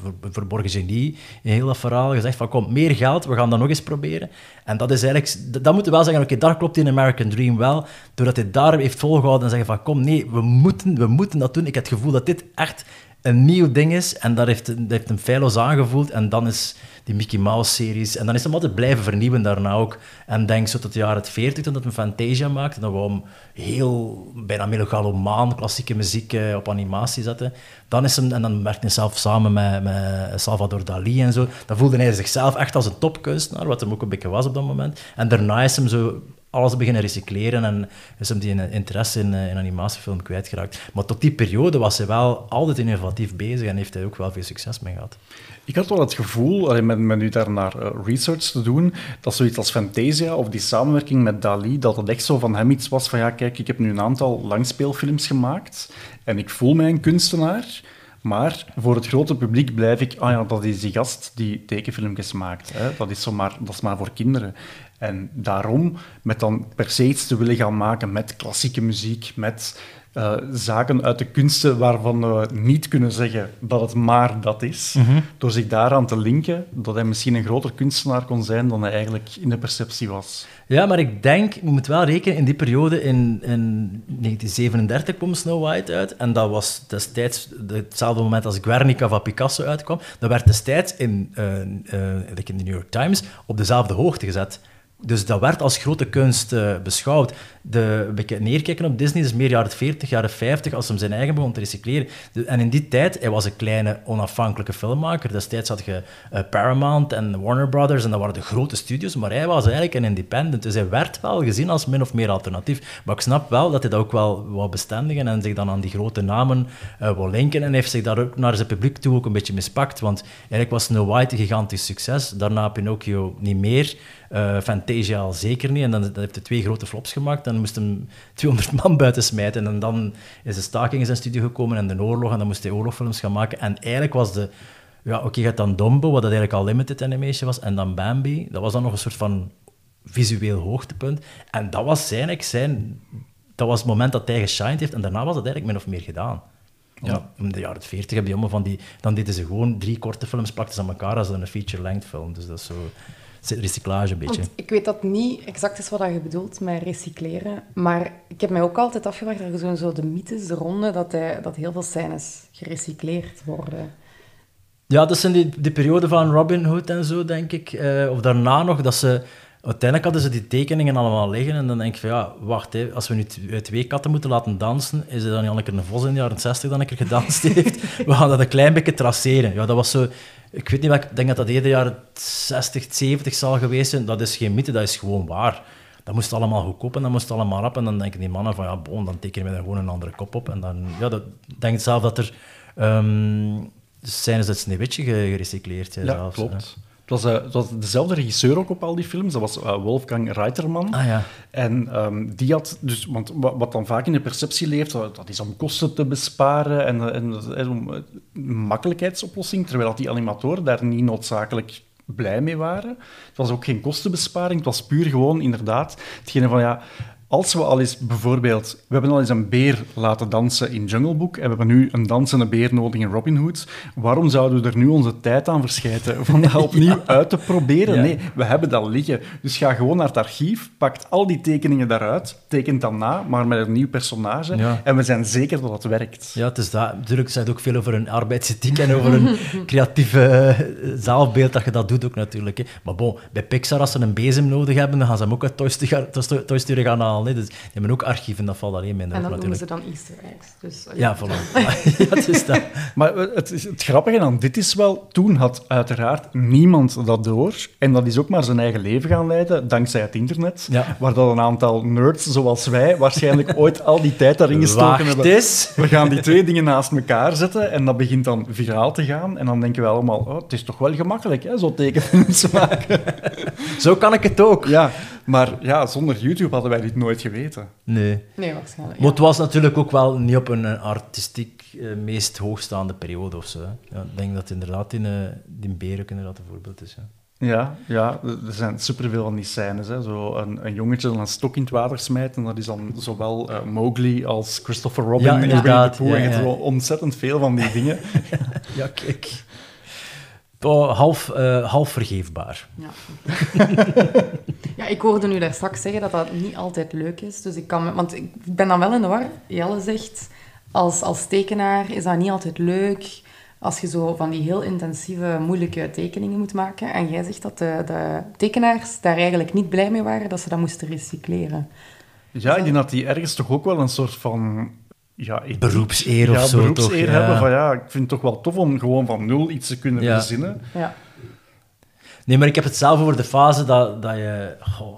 verborgen genie in heel dat verhaal. Gezegd van, kom, meer geld, we gaan dat nog eens proberen. En dat is eigenlijk... Dat moeten we wel zeggen, oké, okay, daar klopt in American Dream wel. Doordat hij daar heeft volgehouden en zeggen van, kom, nee, we moeten, we moeten dat doen. Ik heb het gevoel dat dit echt een nieuw ding is. En dat heeft, dat heeft hem feilloos aangevoeld. En dan is die Mickey Mouse-series... En dan is hem altijd blijven vernieuwen daarna ook. En denk zo tot de jaren veertig, toen dat een Fantasia maakte. Dan wou hem heel, bijna megalomaan, klassieke muziek uh, op animatie zetten. Dan is hem... En dan werkte hij zelf samen met, met Salvador Dali en zo. Dan voelde hij zichzelf echt als een topkunstenaar, wat hem ook een beetje was op dat moment. En daarna is hem zo... alles beginnen recycleren en is hem die interesse in, in animatiefilm kwijtgeraakt. Maar tot die periode was hij wel altijd innovatief bezig en heeft hij ook wel veel succes mee gehad. Ik had wel het gevoel, met, met nu daar naar uh, research te doen, dat zoiets als Fantasia of die samenwerking met Dali, dat het echt zo van hem iets was van ja, kijk, ik heb nu een aantal langspeelfilms gemaakt en ik voel mij een kunstenaar, maar voor het grote publiek blijf ik, ah ja, dat is die gast die tekenfilmpjes maakt. Hè? Dat is zomaar, dat is maar voor kinderen. En daarom, met dan per se iets te willen gaan maken met klassieke muziek, met uh, zaken uit de kunsten waarvan we niet kunnen zeggen dat het maar dat is, mm-hmm. door zich daaraan te linken, dat hij misschien een groter kunstenaar kon zijn dan hij eigenlijk in de perceptie was. Ja, maar ik denk, je moet wel rekenen, in die periode, in, in negentien zevenendertig kwam Snow White uit, en dat was destijds hetzelfde moment als Guernica van Picasso uitkwam. Dat werd destijds in, uh, uh, in de New York Times op dezelfde hoogte gezet. Dus dat werd als grote kunst uh, beschouwd. De, een beetje neerkijken op Disney, dus meer jaren veertig, jaren vijftig, als hij zijn eigen begon te recycleren. De, en in die tijd, hij was een kleine, onafhankelijke filmmaker. Destijds had je uh, Paramount en Warner Brothers, en dat waren de grote studios, maar hij was eigenlijk een independent. Dus hij werd wel gezien als min of meer alternatief. Maar ik snap wel dat hij dat ook wel wou bestendigen en zich dan aan die grote namen uh, wou linken. En hij heeft zich daar ook naar zijn publiek toe ook een beetje mispakt, want eigenlijk was Snow White een gigantisch succes. Daarna Pinocchio niet meer. Uh, Fantasia al zeker niet. En dan, dan heeft hij twee grote flops gemaakt. Dan moest hij tweehonderd man buiten smijten. En dan is de staking in zijn studio gekomen en de oorlog. En dan moest hij oorlogfilms gaan maken. En eigenlijk was de... Ja, oké, okay, je had dan Dumbo, wat dat eigenlijk al limited animation was. En dan Bambi. Dat was dan nog een soort van visueel hoogtepunt. En dat was eigenlijk zijn... Dat was het moment dat hij geshined heeft. En daarna was het eigenlijk min of meer gedaan. Ja. In de jaren veertig hebben die allemaal van die... Dan deden ze gewoon drie korte films, pakten ze aan elkaar als een feature-length film. Dus dat is zo... recyclage een beetje. Want ik weet dat niet exact is wat je bedoelt met recycleren, maar ik heb mij ook altijd afgevraagd, er zijn zo de mythes ronde dat, hij, dat heel veel scènes gerecycleerd worden. Ja, dat zijn die, die periode van Robin Hood en zo, denk ik. Uh, of daarna nog, dat ze... Uiteindelijk hadden ze die tekeningen allemaal liggen en dan denk ik van ja, wacht, hè, als we nu t- twee katten moeten laten dansen, is er dan niet al een keer een vos in de jaren zestig dan een keer gedanst heeft? We gaan dat een klein beetje traceren. Ja, dat was zo... Ik weet niet, wat, ik denk dat dat eerder jaren zestig, zeventig zal geweest zijn. Dat is geen mythe, dat is gewoon waar. Dat moest allemaal goedkoop en dat moest allemaal rap. En dan denken die mannen van, ja, bon, dan tekenen we er gewoon een andere kop op. En dan, ja, dat, ik denk zelf dat er um, scènes uit Sneeuwwitje gerecycleerd zijn. Ja, zelfs, klopt. Ja. Het was, uh, het was dezelfde regisseur ook op al die films. Dat was uh, Wolfgang Reiterman. Ah, ja. En um, die had dus... Want wat, wat dan vaak in de perceptie leeft, dat is om kosten te besparen en, en, en om een makkelijkheidsoplossing, terwijl die animatoren daar niet noodzakelijk blij mee waren. Het was ook geen kostenbesparing. Het was puur gewoon, inderdaad, hetgene van, ja... Als we al eens bijvoorbeeld... We hebben al eens een beer laten dansen in Jungle Book en we hebben nu een dansende beer nodig in Robin Hood. Waarom zouden we er nu onze tijd aan verschijten om dat opnieuw ja. uit te proberen? Ja. Nee, we hebben dat liggen. Dus ga gewoon naar het archief, pakt al die tekeningen daaruit, tekent dan na, maar met een nieuw personage. Ja. En we zijn zeker dat het werkt. Ja, het is dat. Natuurlijk zegt het ook veel over een arbeidsethiek en over een creatieve uh, zelfbeeld dat je dat doet ook natuurlijk. Hè. Maar bon, bij Pixar, als ze een bezem nodig hebben, dan gaan ze hem ook uit Toy Story, Toy Story gaan halen. Nee, dus die hebben ook archieven, dat valt alleen minder en dan op, noemen natuurlijk. ze dan Easter eggs. Dus, ja, voilà. ja, het is dat. Maar het, het grappige aan dit is wel, toen had uiteraard niemand dat door. En dat is ook maar zijn eigen leven gaan leiden, dankzij het internet. Ja. Waar dat een aantal nerds zoals wij waarschijnlijk ooit al die tijd daarin gestoken Wacht hebben. Eens. We gaan die twee dingen naast elkaar zetten en dat begint dan viraal te gaan. En dan denken we allemaal, oh, het is toch wel gemakkelijk, hè, zo tekenfilms maken. Zo kan ik het ook. Ja, maar ja, zonder YouTube hadden wij dit nooit geweten. Nee. Nee, waarschijnlijk. Maar het was natuurlijk ook wel niet op een artistiek uh, meest hoogstaande periode of zo. Hè. Ja, ik denk dat inderdaad in, uh, die Beer ook inderdaad een voorbeeld is. Ja. Ja, ja, er zijn superveel van die scènes. Hè. Zo een, een jongetje dat een stok in het water smijt en dat is dan zowel uh, Mowgli als Christopher Robin. Ja, inderdaad. En je weet het, ja, ja. ontzettend veel van die dingen. ja, kijk. Oh, half, uh, half vergeefbaar. Ja. Ja, ik hoorde nu daar straks zeggen dat dat niet altijd leuk is. Dus ik kan, want ik ben dan wel in de war. Jelle zegt, als, als tekenaar is dat niet altijd leuk als je zo van die heel intensieve, moeilijke tekeningen moet maken. En jij zegt dat de, de tekenaars daar eigenlijk niet blij mee waren dat ze dat moesten recycleren. Ja, ik denk dat die ergens toch ook wel een soort van... Ja, ethiek, beroepseer of ja, zo, beroepseer toch? hebben. Ja. Van, ja, ik vind het toch wel tof om gewoon van nul iets te kunnen Ja. verzinnen. Ja. Nee, maar ik heb het zelf over de fase dat, dat je... Goh,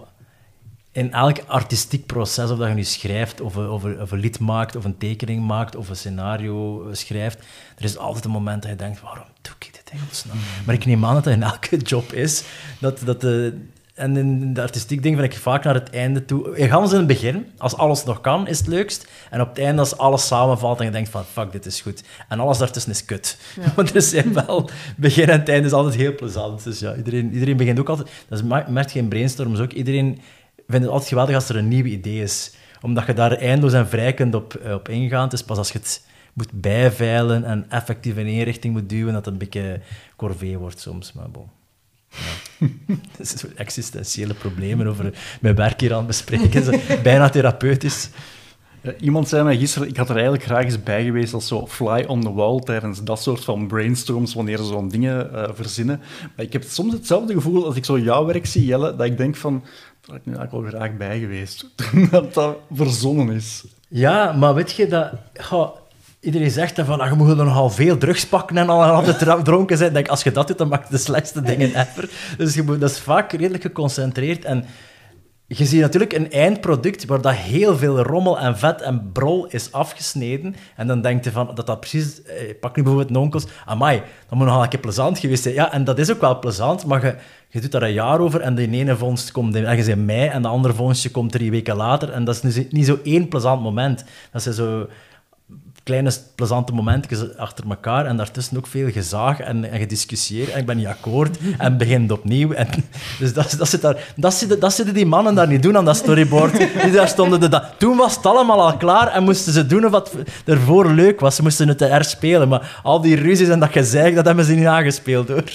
in elk artistiek proces, of dat je nu schrijft, of een, of, een, of een lied maakt, of een tekening maakt, of een scenario schrijft, er is altijd een moment dat je denkt, waarom doe ik dit in godsnaam? Maar ik neem aan dat dat in elke job is. Dat, dat de, en in de artistiek ding vind ik vaak naar het einde toe... Je gaat in het begin, als alles nog kan, is het leukst. En op het einde, als alles samenvalt en je denkt van, fuck, dit is goed. En alles daartussen is kut. Ja. Want er zijn wel... Begin en het einde is altijd heel plezant. Dus ja, iedereen, iedereen begint ook altijd... Dat is, merkt geen brainstorms ook. Iedereen vindt het altijd geweldig als er een nieuw idee is. Omdat je daar eindeloos en vrij kunt op, op ingaan. Het is pas als je het moet bijveilen en effectief in één richting moet duwen, dat het een beetje corvée wordt soms. Maar bon. Ja. Dat is zo'n existentiële problemen over mijn werk hier aan het bespreken. Zo, bijna therapeutisch. Ja, iemand zei mij gisteren, ik had er eigenlijk graag eens bij geweest als zo fly on the wall tijdens dat soort van brainstorms, wanneer ze zo'n dingen uh, verzinnen. Maar ik heb soms hetzelfde gevoel als ik zo jouw werk zie, Jelle, dat ik denk van, daar had ik nu eigenlijk wel graag bij geweest. Dat dat verzonnen is. Ja, maar weet je dat... Goh, iedereen zegt dan van, ah, je moet er nogal veel drugs pakken en al altijd dronken zijn. Denk, als je dat doet, dan maak je de slechtste dingen ever. Dus je moet, dat is vaak redelijk geconcentreerd. En je ziet natuurlijk een eindproduct waar dat heel veel rommel en vet en brol is afgesneden. En dan denk je van, dat dat precies... Eh, pak nu bijvoorbeeld Nonkels. Amai, dat moet nogal een keer plezant geweest zijn. Ja, en dat is ook wel plezant, maar je, je doet daar een jaar over en de ene vondst komt ergens in mei en de andere vondstje komt drie weken later. En dat is niet zo één plezant moment. Dat is zo... kleine, plezante momentjes achter elkaar en daartussen ook veel gezaag en, en gediscussieerd en ik ben niet akkoord en begint opnieuw. En, dus dat, dat, zit daar, dat, zit, dat zitten die mannen daar niet doen aan dat storyboard. Die daar stonden de, dat, toen was het allemaal al klaar en moesten ze doen wat ervoor leuk was. Ze moesten het herspelen, maar al die ruzies en dat gezeik, dat hebben ze niet aangespeeld, hoor.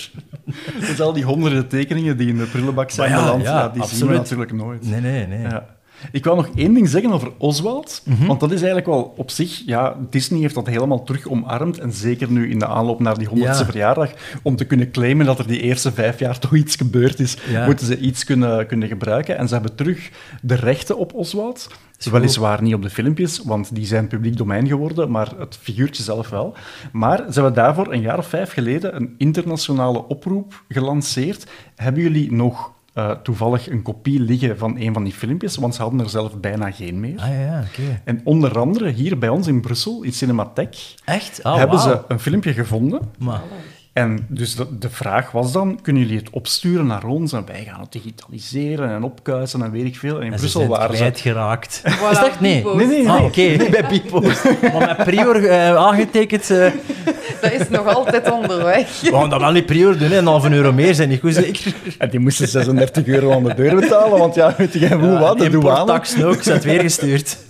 Dus al die honderden tekeningen die in de prullenbak zijn ja, beland, ja, ja, die absoluut. zien we natuurlijk nooit. Nee, nee, nee. Ja. Ik wil nog één ding zeggen over Oswald, mm-hmm. want dat is eigenlijk wel op zich... Ja, Disney heeft dat helemaal terug omarmd, en zeker nu in de aanloop naar die honderdste ja. verjaardag, om te kunnen claimen dat er die eerste vijf jaar toch iets gebeurd is, ja. moeten ze iets kunnen, kunnen gebruiken. En ze hebben terug de rechten op Oswald. Weliswaar niet op de filmpjes, want die zijn publiek domein geworden, maar het figuurtje zelf wel. Maar ze hebben daarvoor een jaar of vijf geleden een internationale oproep gelanceerd. Hebben jullie nog... Uh, toevallig een kopie liggen van een van die filmpjes, want ze hadden er zelf bijna geen meer. Ah, ja, okay. En onder andere hier bij ons in Brussel, in Cinematheek, Echt? Oh, hebben wow. ze een filmpje gevonden. Maar. En dus de, de vraag was dan, kunnen jullie het opsturen naar ons? En wij gaan het digitaliseren en opkuisen en weet ik veel. En in en Brussel ze waren ze... kwijtgeraakt. Voilà, is dat echt? Nee. Bipo's. Nee, nee, nee. Ah, oké, okay. Niet bij Bipo's. Maar met Prior uh, aangetekend... Uh... Dat is nog altijd onderweg. We gaan dat wel niet Prior doen, hè. Een halve euro meer zijn niet goed zeker. En die moesten zesendertig euro aan de deur betalen, want ja, weet je hoe ja, wat, de douane. Importtax ook, ze het weer gestuurd.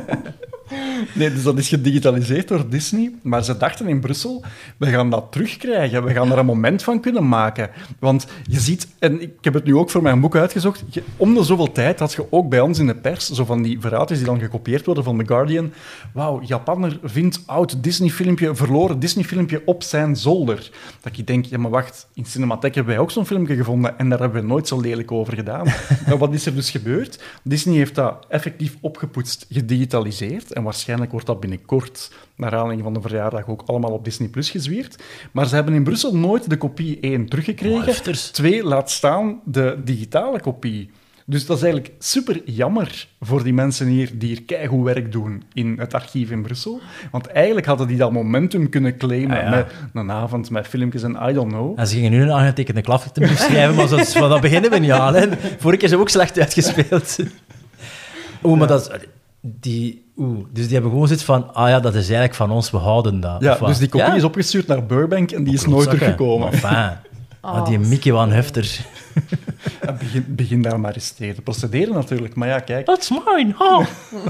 Nee, dus dat is gedigitaliseerd door Disney. Maar ze dachten in Brussel, we gaan dat terugkrijgen. We gaan er een moment van kunnen maken. Want je ziet, en ik heb het nu ook voor mijn boek uitgezocht, je, om de zoveel tijd had je ook bij ons in de pers zo van die verhaaltjes die dan gekopieerd worden van The Guardian. Wauw, Japanner vindt oud Disney-filmpje, verloren Disney-filmpje op zijn zolder. Dat ik denk, ja maar wacht, in Cinematheek hebben wij ook zo'n filmpje gevonden en daar hebben we nooit zo lelijk over gedaan. Maar wat is er dus gebeurd? Disney heeft dat effectief opgepoetst, gedigitaliseerd en waarschijnlijk wordt dat binnenkort, naar aanleiding van de verjaardag, ook allemaal op Disney Plus gezwierd. Maar ze hebben in Brussel nooit de kopie één teruggekregen. Oh, Twee, laat staan de digitale kopie. Dus dat is eigenlijk super jammer voor die mensen hier die hier keigoed werk doen in het archief in Brussel. Want eigenlijk hadden die dat momentum kunnen claimen ah, ja. met een avond met filmpjes en I don't know. En ze gingen nu een aangetekende klachten schrijven, maar zo, van dat beginnen we niet aan. Hè. Vorige keer zijn we ook slecht uitgespeeld. Oeh, maar dat is... Die, oeh, dus die hebben gewoon zoiets van, ah ja, dat is eigenlijk van ons, we houden dat. Ja, dus die kopie ja? is opgestuurd naar Burbank en die is nooit teruggekomen. Enfin, oh, die Mickey van Hufter. begin, begin daar maar eens tegen te procederen natuurlijk. Maar ja, kijk. That's mine! Oh.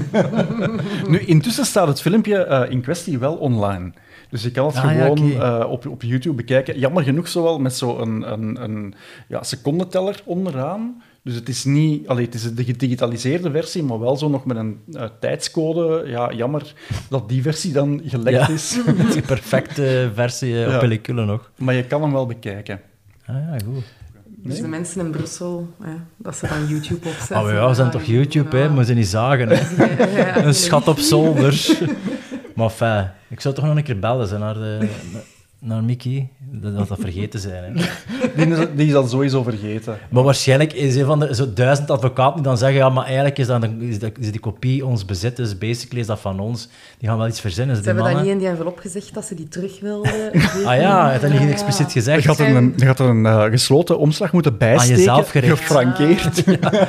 Nu, intussen staat het filmpje uh, in kwestie wel online. Dus je kan het Ah, gewoon ja, okay. uh, op, op YouTube bekijken. Jammer genoeg zowel met zo'n een, een, een, ja, secondenteller onderaan. Dus het is niet... Allee, het is de gedigitaliseerde versie, maar wel zo nog met een uh, tijdscode. Ja, jammer dat die versie dan gelekt Ja. is. De perfecte versie uh, op Ja. pellicule nog. Maar je kan hem wel bekijken. Ah ja, goed. Dus de mensen in Brussel, ja, dat ze dan YouTube opzetten. Oh maar ja, we zijn toch YouTube, hè? Moet ze niet zagen, hè? Een schat op zolder. Maar enfin, ik zou toch nog een keer bellen zijn naar, de, naar Mickey. Dat dat, dat vergeten zijn, hè. Die is, die is dat sowieso vergeten. Maar waarschijnlijk is een van de zo duizend advocaten die dan zeggen, ja, maar eigenlijk is, dat, is, dat, is die kopie ons bezit, dus basically is dat van ons. Die gaan wel iets verzinnen, Ze die hebben dat mannen. niet in die envelop gezegd dat ze die terug wilden. Ah ja, het had niet expliciet Je gezegd. gaat er een, je gaat er een uh, gesloten omslag moeten bijsteken. jezelf gericht. Gefrankeerd.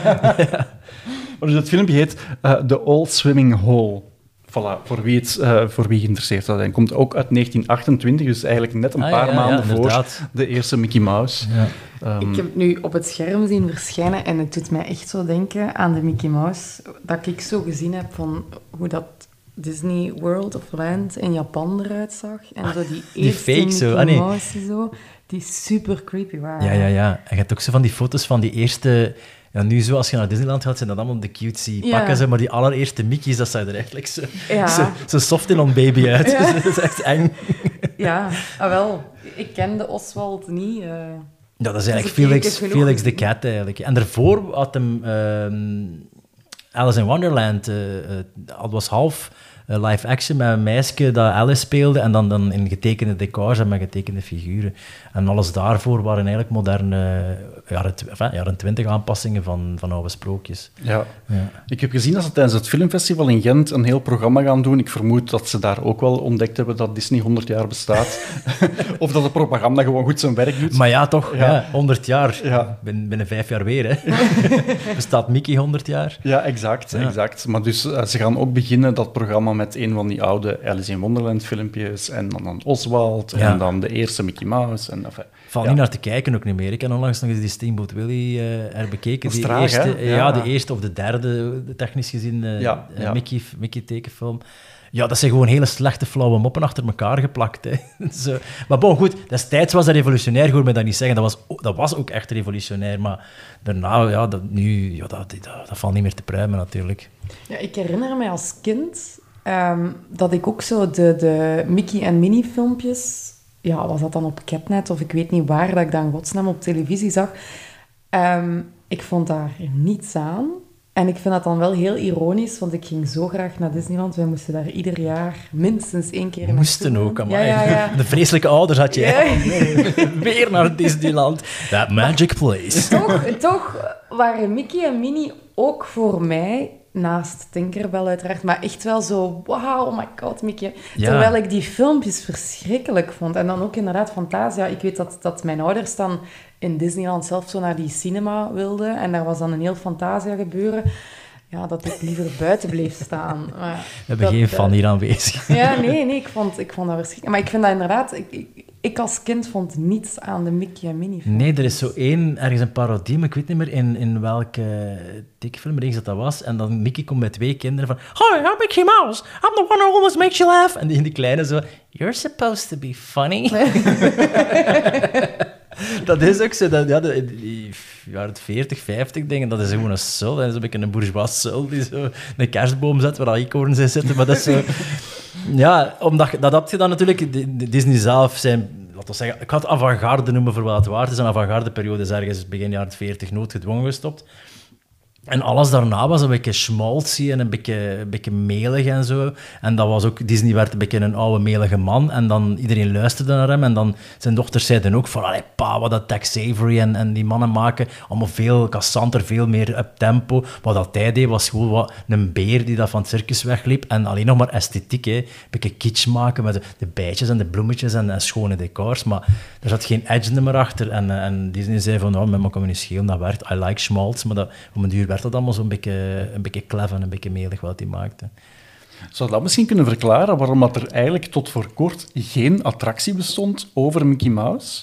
Maar dus het filmpje heet uh, The Old Swimming Hole. Voilà, voor wie, het, uh, voor wie geïnteresseerd zou zijn. Komt ook uit negentien achtentwintig, dus eigenlijk net een Ah, paar ja, ja, maanden ja, voor inderdaad. de eerste Mickey Mouse. Ja. Um, Ik heb het nu op het scherm zien verschijnen en het doet mij echt zo denken aan de Mickey Mouse. Dat ik zo gezien heb van hoe dat Disney World of Land in Japan eruit zag. En zo die Die eerste fake zo, Mickey ah, nee. Mouse zo, die super creepy waren. Ja, ja, ja. En je hebt ook zo van die foto's van die eerste... Ja, nu zo, als je naar Disneyland gaat, zijn dat allemaal de cutesy Ja. pakken, ze, maar die allereerste Mickey's, dat zou er eigenlijk zo, Ja. zo, zo soft in on baby uit. Ja. Dat is echt eng. Ja, ah, wel. Ik kende Oswald niet. eh. Ja, dat is Dus eigenlijk ik heb Felix, het genoeg Felix the gezien. Cat, eigenlijk. En daarvoor had hem ehm, Alice in Wonderland, eh, eh, dat was half eh, live action met een meisje dat Alice speelde en dan, dan in getekende decors en met getekende figuren. En alles daarvoor waren eigenlijk moderne eh, jaren, tw- enfin, jaren twintig aanpassingen van, van oude sprookjes. ja. Ja. Ik heb gezien dat ze tijdens het filmfestival in Gent een heel programma gaan doen. Ik vermoed dat ze daar ook wel ontdekt hebben dat Disney honderd jaar bestaat. Of dat de propaganda gewoon goed zijn werk doet. Maar ja, toch, Ja. ja. honderd jaar. Ja. Binnen, binnen vijf jaar weer, hè. Bestaat Mickey honderd jaar? Ja, exact, Ja. exact. Maar dus uh, ze gaan ook beginnen, dat programma, met een van die oude Alice in Wonderland filmpjes en dan, dan Oswald Ja. en dan de eerste Mickey Mouse. En, enfin, Valt ja. niet naar te kijken ook niet meer. Ik heb onlangs nog eens die Steamboat Willie uh, herbekeken. Dat is Die traag, eerste, hè? ja. Ja. de eerste of de derde, technisch gezien, uh, Ja, uh, ja. Mickey, Mickey tekenfilm. Ja, dat zijn gewoon hele slechte, flauwe moppen achter elkaar geplakt. Hè. Zo. Maar bon, goed, destijds was dat revolutionair, goed me dat niet zeggen. Dat was, ook- dat was ook echt revolutionair, maar daarna, ja, dat, nu, ja, dat, dat, dat valt niet meer te pruimen natuurlijk. Ja, ik herinner mij als kind ehm, dat ik ook zo de, de Mickey en Minnie filmpjes, ja, was dat dan op Catnet of ik weet niet waar, dat ik dat in godsnaam op televisie zag. Ehm, ik vond daar niets aan. En ik vind dat dan wel heel ironisch, want ik ging zo graag naar Disneyland. Wij moesten daar ieder jaar minstens één keer We moesten naartoe. ook, amai. Ja, ja, ja. De vreselijke ouders had je. Ja. Weer naar Disneyland. That magic place. toch, toch waren Mickey en Minnie ook voor mij, naast Tinkerbell uiteraard, maar echt wel zo, wauw, oh my god, Mickey. Ja. Terwijl ik die filmpjes verschrikkelijk vond. En dan ook inderdaad Fantasia. Ik weet dat, dat mijn ouders dan in Disneyland zelf zo naar die cinema wilden. En daar was dan een heel Fantasia gebeuren. Ja, dat ik liever buiten bleef staan. Maar We hebben dat, geen eh, fan hier aanwezig. Ja, nee, nee, ik vond, ik vond dat verschrikkelijk. Maar ik vind dat inderdaad... Ik, ik, ik als kind vond niets aan de Mickey en Minnie film. Nee, er is zo één, ergens een parodie, maar ik weet niet meer in, in welke tekenfilm reeks dat, dat was. En dan Mickey komt met twee kinderen van... Hi, I'm Mickey Mouse. I'm the one who always makes you laugh. En die, die kleine zo... You're supposed to be funny. Dat is ook zo. Dat, ja, de, die jaren veertig, vijftig dingen, dat is gewoon een sul. Dat is een beetje een bourgeois sul die zo een kerstboom zet waar eekhoorns in zitten. Maar dat is zo... Ja, omdat, je- dat heb je dan natuurlijk... de- de Disney zelf zijn... Laten we zeggen... Ik ga het avant-garde noemen voor wat het waard is. Een avant-garde periode is ergens begin jaren veertig noodgedwongen gestopt. En alles daarna was een beetje schmaltzy en een beetje, een beetje melig en zo. En dat was ook... Disney werd een beetje een oude, melige man. En dan iedereen luisterde naar hem. En dan zijn dochters zeiden ook van... Allee, pa, wat dat Tex Avery en, en die mannen maken. Allemaal veel kassanter, veel meer up-tempo. Wat dat hij deed, was gewoon wat een beer die dat van het circus wegliep. En alleen nog maar esthetiek, hè. Een beetje kitsch maken met de, de bijtjes en de bloemetjes en, en schone decors. Maar er zat geen edge meer achter. En, eh, en Disney zei van... Oh, met me kan me niet schelen, dat werkt. I like schmaltz. Maar dat, op een duur werd dat allemaal zo'n beetje, een beetje klef en een beetje melig wat hij maakte. Zou dat misschien kunnen verklaren waarom dat er eigenlijk tot voor kort geen attractie bestond over Mickey Mouse?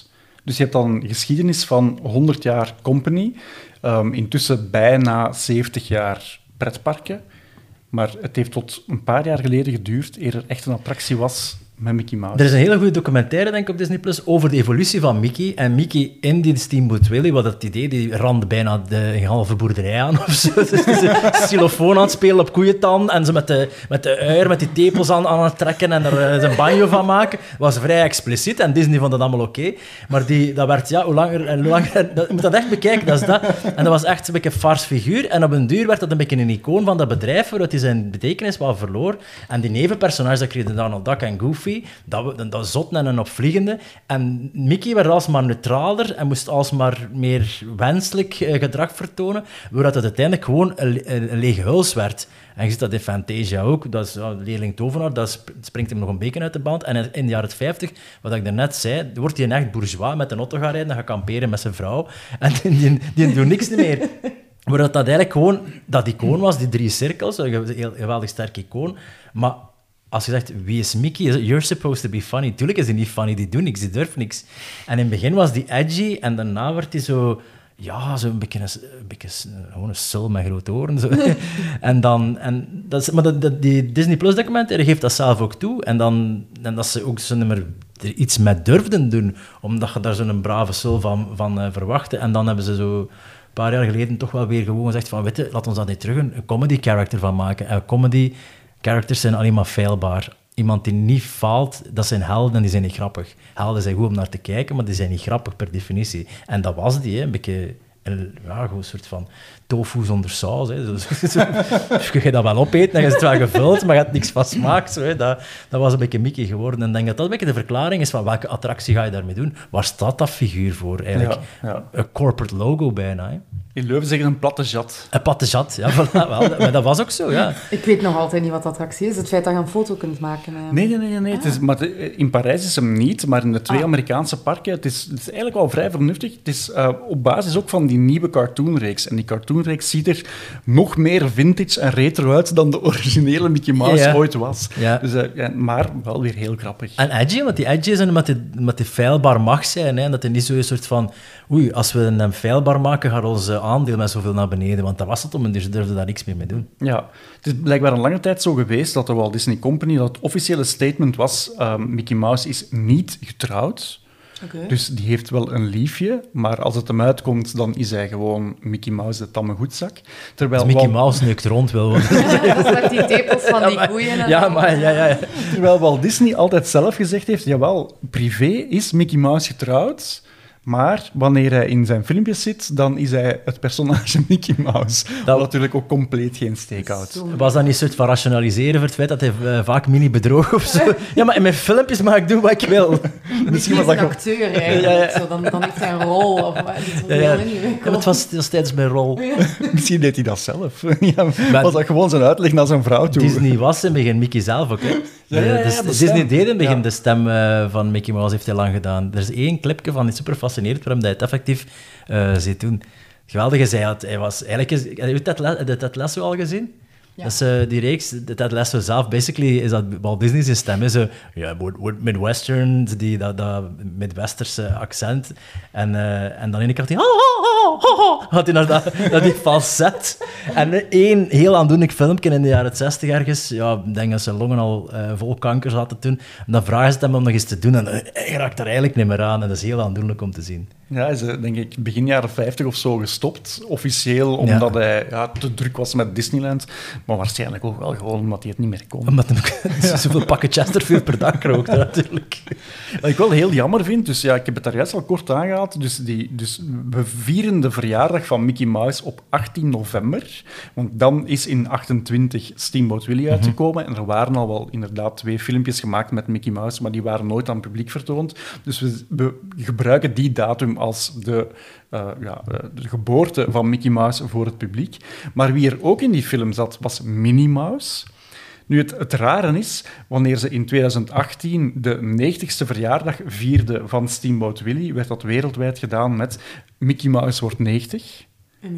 Dus je hebt dan een geschiedenis van honderd jaar Company, um, intussen bijna zeventig jaar pretparken. Maar het heeft tot een paar jaar geleden geduurd eer er echt een attractie was met Mickey Mouse. Er is een hele goede documentaire, denk ik, op Disney Plus over de evolutie van Mickey. En Mickey in die Steamboat Willie, wat het idee, die rand bijna de een halve boerderij aan of zo. Dus ze xylofoon aan het spelen op koeientan en ze met de, met de uier, met die tepels aan, aan het trekken en er een banjo van maken. Was vrij expliciet en Disney vond dat allemaal oké. Okay. Maar die, dat werd, ja, hoe langer en hoe langer... Dat, je moet dat echt bekijken, dat is dat. En dat was echt een beetje een farce figuur. En op een duur werd dat een beetje een icoon van dat bedrijf, waaruit hij zijn betekenis wel verloor. En die nevenpersonages, dat kregen Donald Duck en Goofy, dat, dat zotten en opvliegende. En Mickey werd alsmaar neutraler en moest alsmaar meer wenselijk uh, gedrag vertonen, waaruit het uiteindelijk gewoon een, een, een lege huls werd. En je ziet dat in Fantasia ook, dat is ja, leerling tovenaar, dat springt hem nog een beetje uit de band. En in de jaren vijftig, wat ik daarnet zei, wordt hij een echt bourgeois met een auto gaan rijden en gaan kamperen met zijn vrouw. En die, die, die doet niks meer. Maar dat dat eigenlijk gewoon dat icoon was, die drie cirkels, een heel, geweldig sterk icoon. Maar als je zegt, wie is Mickey? You're supposed to be funny. Tuurlijk is hij niet funny, die doet niks, die durft niks. En in het begin was die edgy en daarna werd hij zo... Ja, zo'n beetje, een, een beetje gewoon een sul met grote oren. Zo. en dan, en dat is, maar dat, dat, die Disney Plus documentaire geeft dat zelf ook toe. En, dan, en dat ze ook zo nummer er iets met durfden doen, omdat je daar zo'n brave sul van, van uh, verwachtte. En dan hebben ze zo een paar jaar geleden toch wel weer gewoon gezegd van, weet je, laat ons dat niet terug een, een comedy character van maken. En comedy characters zijn alleen maar feilbaar. Iemand die niet faalt, dat zijn helden en die zijn niet grappig. Helden zijn goed om naar te kijken, maar die zijn niet grappig per definitie. En dat was die, hè. Een beetje een, ja, gewoon een soort van tofu zonder saus. Hè. Dus, dus kun je dat wel opeten, dan is het wel gevuld, maar je hebt niks van smaak. Zo, hè. Dat, dat was een beetje Mickey geworden. En ik denk dat dat een beetje de verklaring is van welke attractie ga je daarmee doen. Waar staat dat figuur voor? Eigenlijk ja, ja. Een corporate logo bijna. Hè. In Leuven zeggen een platte jat. Een platte jat, ja, voilà, wel, maar dat was ook zo, ja. Ik weet nog altijd niet wat de attractie is. Het feit dat je een foto kunt maken. Uh... Nee, nee, nee. nee. Ah. Het is, maar de, in Parijs is hem niet, maar in de twee ah. Amerikaanse parken, het is, het is eigenlijk wel vrij vernuftig. Het is uh, op basis ook van die nieuwe cartoonreeks. En die cartoonreeks ziet er nog meer vintage en retro uit dan de originele Mickey Mouse ja. ooit was. Ja. Dus, uh, ja, maar wel weer heel grappig. En edgy, want die edgy is omdat die, omdat die feilbaar mag zijn. Hè? Dat hij niet zo een soort van... Oei, als we hem feilbaar maken, gaat ons aandeel met zoveel naar beneden. Want dat was het om en ze durfden daar niks meer mee doen. Ja, het is blijkbaar een lange tijd zo geweest dat de Walt Disney Company, dat het officiële statement was, um, Mickey Mouse is niet getrouwd. Okay. Dus die heeft wel een liefje, maar als het hem uitkomt, dan is hij gewoon Mickey Mouse, de tamme goedzak. Terwijl dus Mickey Walt... Mouse neukt rond wel. Dat is met die tepels van die koeien. En ja, maar, ja, ja, ja. Terwijl Walt Disney altijd zelf gezegd heeft, jawel, privé is Mickey Mouse getrouwd, maar wanneer hij in zijn filmpjes zit, dan is hij het personage Mickey Mouse. Dat wat natuurlijk ook compleet geen steek houdt. Was dat niet een soort van rationaliseren voor het feit dat hij uh, vaak mini-bedroog of zo? Ja, maar in mijn filmpjes mag ik doen wat ik wil. Misschien was dat een acteur eigenlijk. Ja, ja. Zo, dan, dan heeft hij een rol. Of, ja, ja. ja, maar het was, het was tijdens mijn rol. Ja. Misschien deed hij dat zelf. Ja, was dat gewoon zijn uitleg naar zijn vrouw toe? Disney was in het begin Mickey zelf ook, hè? Ja, ja, ja, de, de Disney deed in het begin ja. de stem uh, van Mickey Mouse, heeft hij lang gedaan. Er is één clipje van, die super fascineert, waarom hij het effectief uh, ziet doen. Geweldig is, hij, had, hij was eigenlijk... Heb je Ted, Ted Lasso al gezien? Ja. Dat is uh, die reeks, Ted Lasso zelf, basically is dat Walt Disney's stem. Is zo, ja, Midwestern, die, dat, dat Midwesterse accent. En, uh, en dan in de kant die... Had hij naar, dat, naar die falset. En één heel aandoenlijk filmpje in de jaren zestig ergens. Ja, ik denk dat zijn longen al uh, vol kanker zaten toen. En dan vragen ze hem om nog eens te doen. En hij raakt er eigenlijk niet meer aan. En dat is heel aandoenlijk om te zien. Ja, hij is denk ik begin jaren vijftig of zo gestopt, officieel, omdat ja. hij ja, te druk was met Disneyland. Maar waarschijnlijk ook wel gewoon omdat hij het niet meer kon. Omdat hij zoveel pakken Chesterfield per dag rookte, natuurlijk. Wat ik wel heel jammer vind, dus ja, ik heb het daar juist al kort aangehaald, dus, die, dus we vieren de verjaardag van Mickey Mouse op achttien november, want dan is in achtentwintig Steamboat Willie uitgekomen mm-hmm. en er waren al wel inderdaad twee filmpjes gemaakt met Mickey Mouse, maar die waren nooit aan het publiek vertoond. Dus we, we gebruiken die datum als de, uh, ja, de geboorte van Mickey Mouse voor het publiek. Maar wie er ook in die film zat, was Minnie Mouse. Nu, het, het rare is, wanneer ze in twintig achttien de negentigste verjaardag vierde van Steamboat Willie, werd dat wereldwijd gedaan met Mickey Mouse wordt negentig. En Minnie?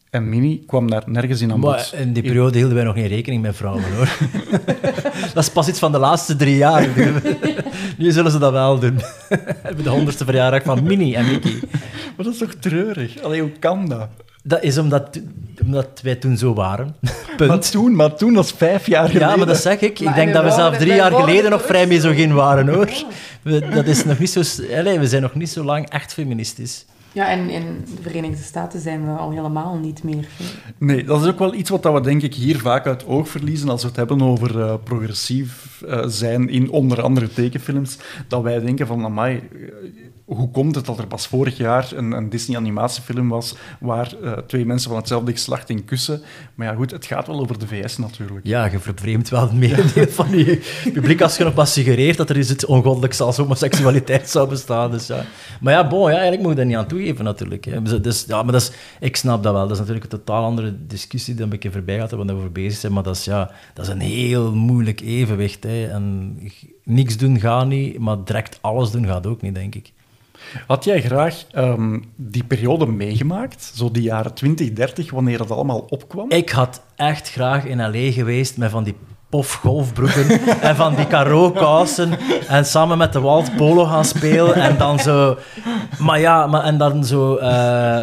En Minnie kwam daar nergens in aan bod. Maar in die periode hielden wij nog geen rekening met vrouwen, hoor. Dat is pas iets van de laatste drie jaar. Nu zullen ze dat wel doen. Hebben de honderdste verjaardag van Minnie en Mickey. Maar dat is toch treurig? Allee, hoe kan dat? Dat is omdat, omdat wij toen zo waren. Punt. Maar toen, maar toen, dat is vijf jaar geleden. Ja, maar dat zeg ik. Ik Maar denk en dat we we zelf wouden- drie wij jaar wouden geleden nog terug vrij zo. misogyn waren, hoor. We, dat is nog niet zo... Allee, we zijn nog niet zo lang echt feministisch. Ja, en in de Verenigde Staten zijn we al helemaal niet meer. Nee, dat is ook wel iets wat we denk ik hier vaak uit oog verliezen als we het hebben over uh, progressief uh, zijn in onder andere tekenfilms. Dat wij denken van, amai, uh, hoe komt het dat er pas vorig jaar een, een Disney-animatiefilm was waar uh, twee mensen van hetzelfde geslacht in kussen? Maar ja, goed, het gaat wel over de V S natuurlijk. Ja, je vervreemdt wel het merendeel van je publiek als je nog maar suggereert dat er iets ongoddelijks als homoseksualiteit zou bestaan. Dus ja. Maar ja, bon, ja, eigenlijk moet je daar niet aan toegeven natuurlijk. Hè. Dus, dus, ja, maar dat is, ik snap dat wel. Dat is natuurlijk een totaal andere discussie die een beetje voorbij gaat, waar we over bezig zijn. Maar dat is, ja, dat is een heel moeilijk evenwicht. Hè. En niks doen gaat niet, maar direct alles doen gaat ook niet, denk ik. Had jij graag um, die periode meegemaakt, zo die jaren twintig, dertig, wanneer dat allemaal opkwam? Ik had echt graag in L A geweest met van die pofgolfbroeken en van die caro-kousen en samen met de Walt polo gaan spelen en dan zo... Maar ja, maar, en dan zo... Uh,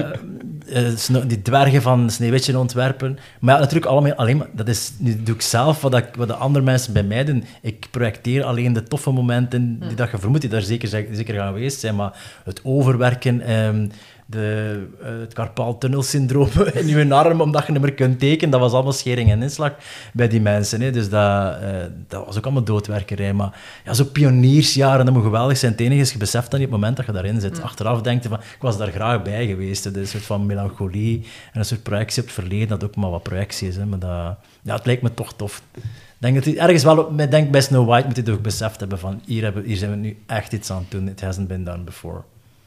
uh, die dwergen van Sneeuwwitje ontwerpen. Maar ja, natuurlijk allemaal, alleen maar... Dat is, nu doe ik zelf wat, ik, wat de andere mensen bij mij doen. Ik projecteer alleen de toffe momenten die dat je vermoedt, die daar zeker, zeker gaan geweest zijn. Maar het overwerken... Um, De, uh, het carpaaltunnelsyndroom in je arm, omdat je niet meer kunt tekenen, dat was allemaal schering en inslag bij die mensen. Hè. Dus dat, uh, dat was ook allemaal doodwerkerij. Maar ja, zo pioniersjaren, dat moet geweldig zijn. Het enige is, je beseft dat niet op het moment dat je daarin zit. Mm. Achteraf denk je van, ik was daar graag bij geweest. Het is een soort van melancholie en een soort projectie op het verleden, dat ook maar wat projectie is. Hè. Maar dat, ja, het lijkt me toch tof. Ik denk dat hij ergens wel, ik denk bij Snow White moet hij toch beseft hebben van, hier, hebben, hier zijn we nu echt iets aan het doen. It hasn't been done before.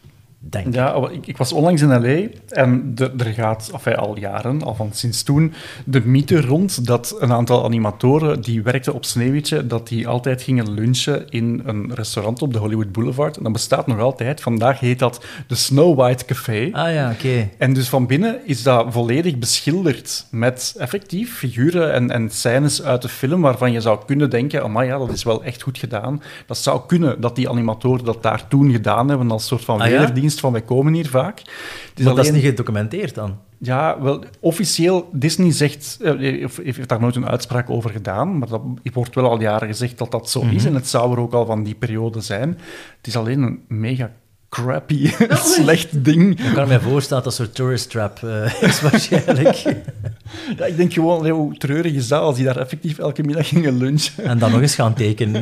Denk ja, ik, ik was onlangs in L A en de, er gaat enfin, al jaren, al van sinds toen, de mythe rond dat een aantal animatoren die werkten op Sneeuwwitje, dat die altijd gingen lunchen in een restaurant op de Hollywood Boulevard. En dat bestaat nog altijd. Vandaag heet dat de Snow White Café. Ah ja, oké. Okay. En dus van binnen is dat volledig beschilderd met effectief figuren en, en scènes uit de film waarvan je zou kunnen denken, amai, ja, dat is wel echt goed gedaan. Dat zou kunnen dat die animatoren dat daar toen gedaan hebben als soort van ah, wederdienst. Ja? Van wij komen hier vaak. Het is maar alleen... dat is niet gedocumenteerd dan? Ja, wel, officieel, Disney zegt, uh, heeft daar nooit een uitspraak over gedaan, maar dat wordt wel al jaren gezegd dat dat zo mm-hmm. is, en het zou er ook al van die periode zijn. Het is alleen een mega crappy, slecht ding. Ik kan me voorstellen dat dat soort tourist trap uh, is waarschijnlijk. Ja, ik denk gewoon, hoe treurig is dat als die daar effectief elke middag gingen lunchen. En dan nog eens gaan tekenen.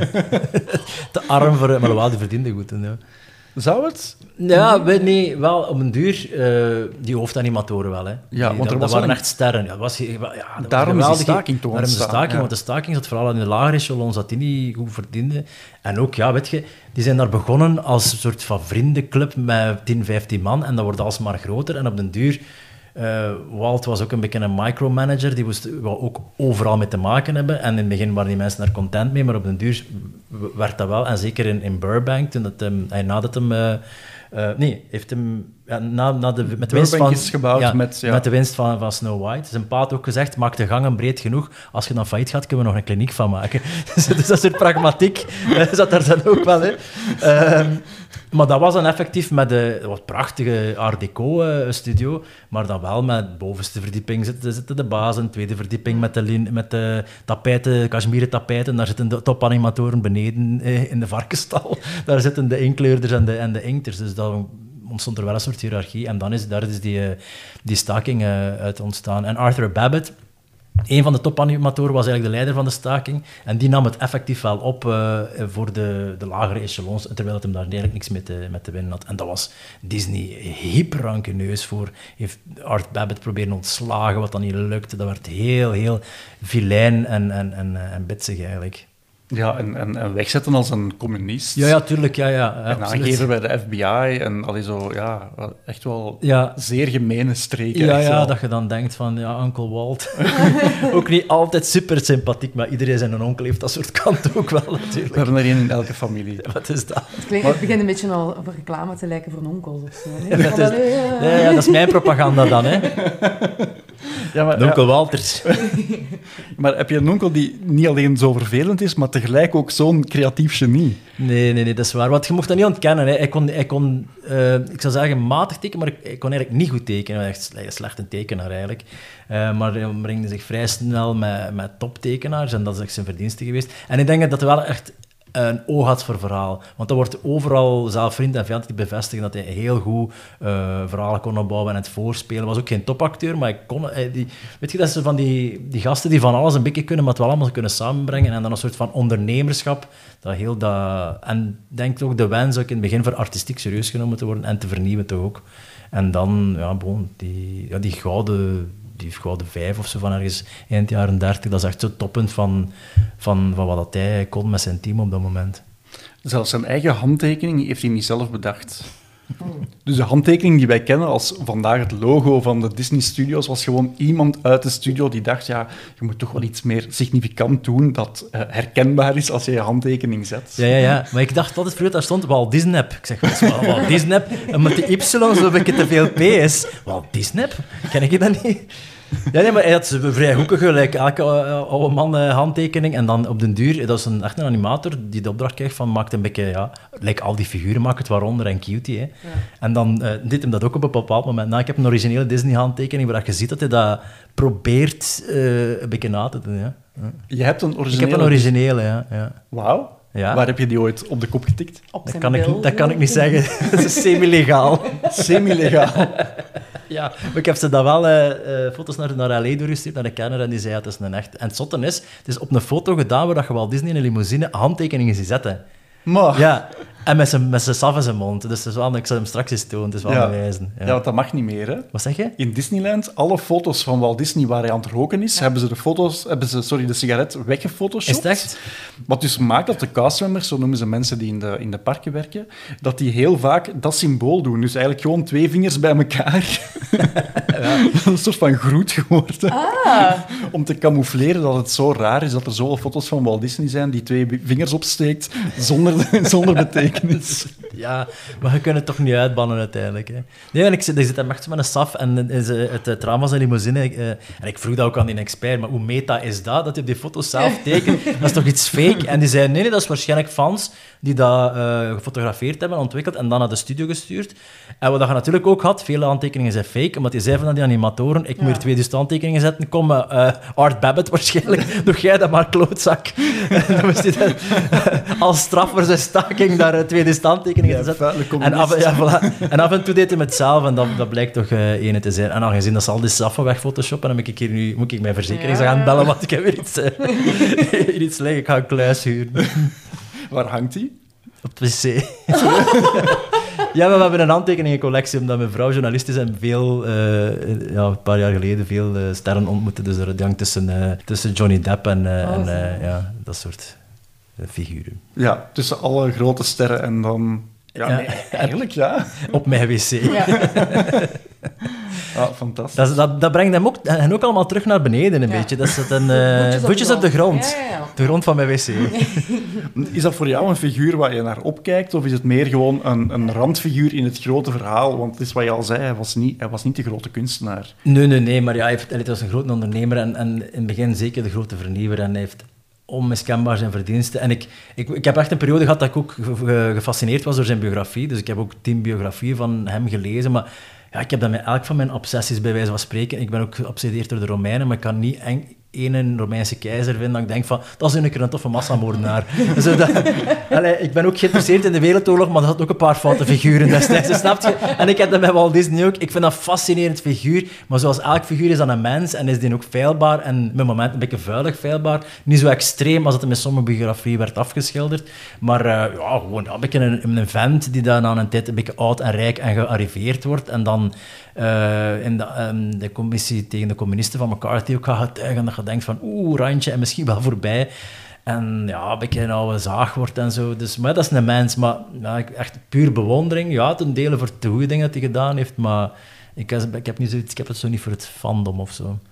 Te arm voor... Maar wel, die verdiende goed. Ja. Zou het? Ja, weet niet, wel op een duur, uh, die hoofdanimatoren wel. Hè. Ja, die, want er dat, was dat waren een... echt sterren. Ja, dat was, ja, dat daarom was is de staking toch Daarom is de staking, ja. want de staking zat vooral in de lagere echelons, dat die niet goed verdienden. En ook, ja, weet je, die zijn daar begonnen als een soort van vriendenclub met tien, vijftien man, en dat wordt alsmaar groter. En op den duur... Uh, Walt was ook een beetje een micromanager, die moest wel ook overal mee te maken hebben. En in het begin waren die mensen daar content mee, maar op den duur werd dat wel. En zeker in, in Burbank, toen dat hem, hij nadat hem... Uh, uh, nee, heeft hem... Ja, na, na de, met de winst van, is gebouwd ja, met... Ja. met de winst van, van Snow White. Zijn pa had ook gezegd, maak de gangen breed genoeg. Als je dan failliet gaat, kunnen we nog een kliniek van maken. Dus, dus dat soort pragmatiek zat daar dan ook wel in. Um, maar dat was dan effectief met de wat prachtige Art Deco-studio, maar dan wel met de bovenste verdieping zitten, zitten de bazen, tweede verdieping met de, met de tapijten, cashmere tapijten, daar zitten de topanimatoren beneden eh, in de varkenstal. Daar zitten de inkleurders en de, en de inkters. Dus dat ontstond er wel een soort hiërarchie. En dan is daar is die, die staking uh, uit ontstaan. En Arthur Babbitt, een van de topanimatoren, was eigenlijk de leider van de staking. En die nam het effectief wel op uh, voor de, de lagere echelons, terwijl het hem daar eigenlijk niks mee te, mee te winnen had. En dat was Disney hyperrankeneus voor. Heeft Art Babbitt proberen ontslagen, wat dan niet lukte. Dat werd heel, heel vilijn en, en, en, en bitsig eigenlijk. Ja, en, en, en wegzetten als een communist. Ja, ja, tuurlijk, ja, ja. En aangeven bij de F B I en allee, zo, ja, echt wel ja. zeer gemene streken. Ja, echt ja, wel. dat je dan denkt van, ja, Uncle Walt. Ook niet altijd super sympathiek, maar iedereen zijn een onkel heeft dat soort kant ook wel, natuurlijk. We hebben er één in elke familie. Wat is dat? Het, klinkt, het begint een beetje al voor reclame te lijken voor een onkel of zo. Nee? dat, is, ja, ja, dat is mijn propaganda dan, hè. Ja, maar, De onkel ja, Walters. maar heb je een onkel die niet alleen zo vervelend is, maar tegelijk ook zo'n creatief genie? Nee, nee, nee, dat is waar. Want je mocht dat niet ontkennen. Hè. Hij kon, hij kon uh, ik zou zeggen, matig tekenen, maar hij kon eigenlijk niet goed tekenen. Hij was echt een slechte tekenaar, eigenlijk. Uh, maar hij omringde zich vrij snel met, met toptekenaars en dat is echt zijn verdienste geweest. En ik denk dat hij wel echt een oog had voor verhaal. Want er wordt overal, zelf vrienden en vijanden die bevestigen dat hij heel goed uh, verhalen kon opbouwen en het voorspelen. Hij was ook geen topacteur, maar hij kon... Hij, die, weet je, dat is van die, die gasten die van alles een beetje kunnen, maar het wel allemaal kunnen samenbrengen. En dan een soort van ondernemerschap. Dat heel dat, en denk ook de wens ook in het begin voor artistiek serieus genomen te worden en te vernieuwen toch ook. En dan, ja, bon, die, ja, die gouden... die gouden vijf of zo van ergens eind jaren dertig. Dat is echt zo toppunt van, van, van wat hij kon met zijn team op dat moment. Zelfs zijn eigen handtekening heeft hij niet zelf bedacht. Dus de handtekening die wij kennen als vandaag het logo van de Disney Studios was gewoon iemand uit de studio die dacht, ja, je moet toch wel iets meer significant doen dat uh, herkenbaar is als je je handtekening zet. Ja, ja, ja. Maar ik dacht altijd vroeger, daar stond Walt Disney. Ik zeg, wat is Walt Disney? En met de Y zo een te veel P is. Walt Disney? Ken ik dat niet? Ja, nee, maar hij had een vrij hoekige, like elke oude man uh, handtekening. En dan op den duur, dat is een, echt een animator die de opdracht krijgt van, maakt een beetje, ja, like al die figuren, maakt het waaronder en cutie. Hè. Ja. En dan uh, deed hem dat ook op een bepaald moment. Nou, ik heb een originele Disney-handtekening waar je ziet dat hij dat probeert uh, een beetje na te doen. Ja. Ja. Je hebt een originele? Ik heb een originele, ja. ja. Wauw. Ja. Waar heb je die ooit op de kop getikt? Op dat, kan ik, dat kan ik niet zeggen. Dat is semi-legaal. Semi-legaal. Ja, maar ik heb ze dan wel uh, uh, foto's naar, naar L A doorgestuurd, naar de kenner, en die zei, ja, het is een echt... En het zotte is, het is op een foto gedaan waar je Walt Disney in een limousine handtekeningen ziet zetten. Maar... Ja, en met zijn, met zijn saf in zijn mond. Dus het is wel, ik zal hem straks eens tonen, het is wel ja. bewijzen. Ja. ja, want dat mag niet meer, hè? Wat zeg je? In Disneyland, alle foto's van Walt Disney waar hij aan het roken is, ja. hebben ze de foto's, hebben ze, sorry, de sigaret weggefotoshopt. Is het echt? Wat dus maakt dat de castmembers, zo noemen ze mensen die in de, in de parken werken, dat die heel vaak dat symbool doen. Dus eigenlijk gewoon twee vingers bij elkaar. Ja. Een soort van groet geworden. Ah. Om te camoufleren dat het zo raar is dat er zoveel foto's van Walt Disney zijn die twee vingers opsteekt zonder, zonder betekenis. Ja, maar je kunt het toch niet uitbannen uiteindelijk. Hè. Nee, en ik zit, ik zit daar echt met een saf en het, het, het raam van zijn limousine. Uh, en ik vroeg dat ook aan die expert, maar hoe meta is dat, dat je op die foto's zelf tekent? Dat is toch iets fake? En die zei, nee, nee, dat is waarschijnlijk fans die dat uh, gefotografeerd hebben, ontwikkeld en dan naar de studio gestuurd. En wat je natuurlijk ook had, vele handtekeningen zijn fake, omdat die zei van die animatoren, ik moet ja. hier twee dus handtekeningen zetten, kom, uh, Art Babbitt waarschijnlijk, doe jij dat maar, klootzak. En dan was die dan, uh, als straf voor zijn staking daar uh, twee handtekeningen ja, te zetten. En af, ja, voilà. en af en toe deed hij het zelf en dat, dat blijkt toch uh, ene te zijn. En aangezien dat ze al die saffen weg photoshoppen, dan moet ik hier nu moet ik mijn verzekering ja. gaan bellen, want ik heb weer iets, uh, hier iets liggen, ik ga een kluis huren. Waar hangt die? Op de wc. Ja, maar we hebben een handtekeningencollectie, omdat mijn vrouw journalist is en veel, uh, ja, een paar jaar geleden veel uh, sterren ontmoette. Dus er hangt tussen, uh, tussen Johnny Depp en, uh, oh, en uh, ja, dat soort uh, figuren. Ja, tussen alle grote sterren en dan... Ja, ja. Nee, eigenlijk ja. Op mijn wc. Ja. Ah, fantastisch. Dat, dat, dat brengt hem ook, en ook allemaal terug naar beneden een ja. beetje. Dat zit een uh, voetjes op de grond. Ja, ja, ja. De grond van mijn wc. Is dat voor jou een figuur waar je naar opkijkt, of is het meer gewoon een, een randfiguur in het grote verhaal? Want het is wat je al zei, hij was niet, hij was niet de grote kunstenaar. Nee, nee, nee, maar ja, hij, heeft, hij was een grote ondernemer en, en in het begin zeker de grote vernieuwer. En hij heeft onmiskenbaar zijn verdiensten. En ik, ik, ik heb echt een periode gehad dat ik ook gefascineerd was door zijn biografie. Dus ik heb ook tien biografieën van hem gelezen, maar ja, ik heb dat met elk van mijn obsessies bij wijze van spreken. Ik ben ook geobsedeerd door de Romeinen, maar ik kan niet eng, één Romeinse keizer vinden dat ik denk van, dat is een keer een toffe massamoordenaar. Dus, dat, allee, ik ben ook geïnteresseerd in de Wereldoorlog, maar dat had ook een paar foute figuren destijds, snap je? En ik heb dat met Walt Disney ook. Ik vind dat een fascinerend figuur, maar zoals elk figuur is dat een mens en is die ook feilbaar en met momenten een beetje vuilig feilbaar. Niet zo extreem als het in sommige biografieën werd afgeschilderd, maar uh, ja, gewoon een beetje een, een vent die dan aan een tijd een beetje oud en rijk en gearriveerd wordt en dan uh, in de, um, de commissie tegen de communisten van McCarthy ook gaat getuigen dat je denkt van oeh, randje en misschien wel voorbij. En ja, een beetje een oude zaag wordt en zo. Dus, maar dat is een mens. Maar ja, echt puur bewondering. Ja, ten dele voor de goede dingen dat hij gedaan heeft. Maar ik, ik heb niet zoiets, ik heb het zo niet voor het fandom of zo.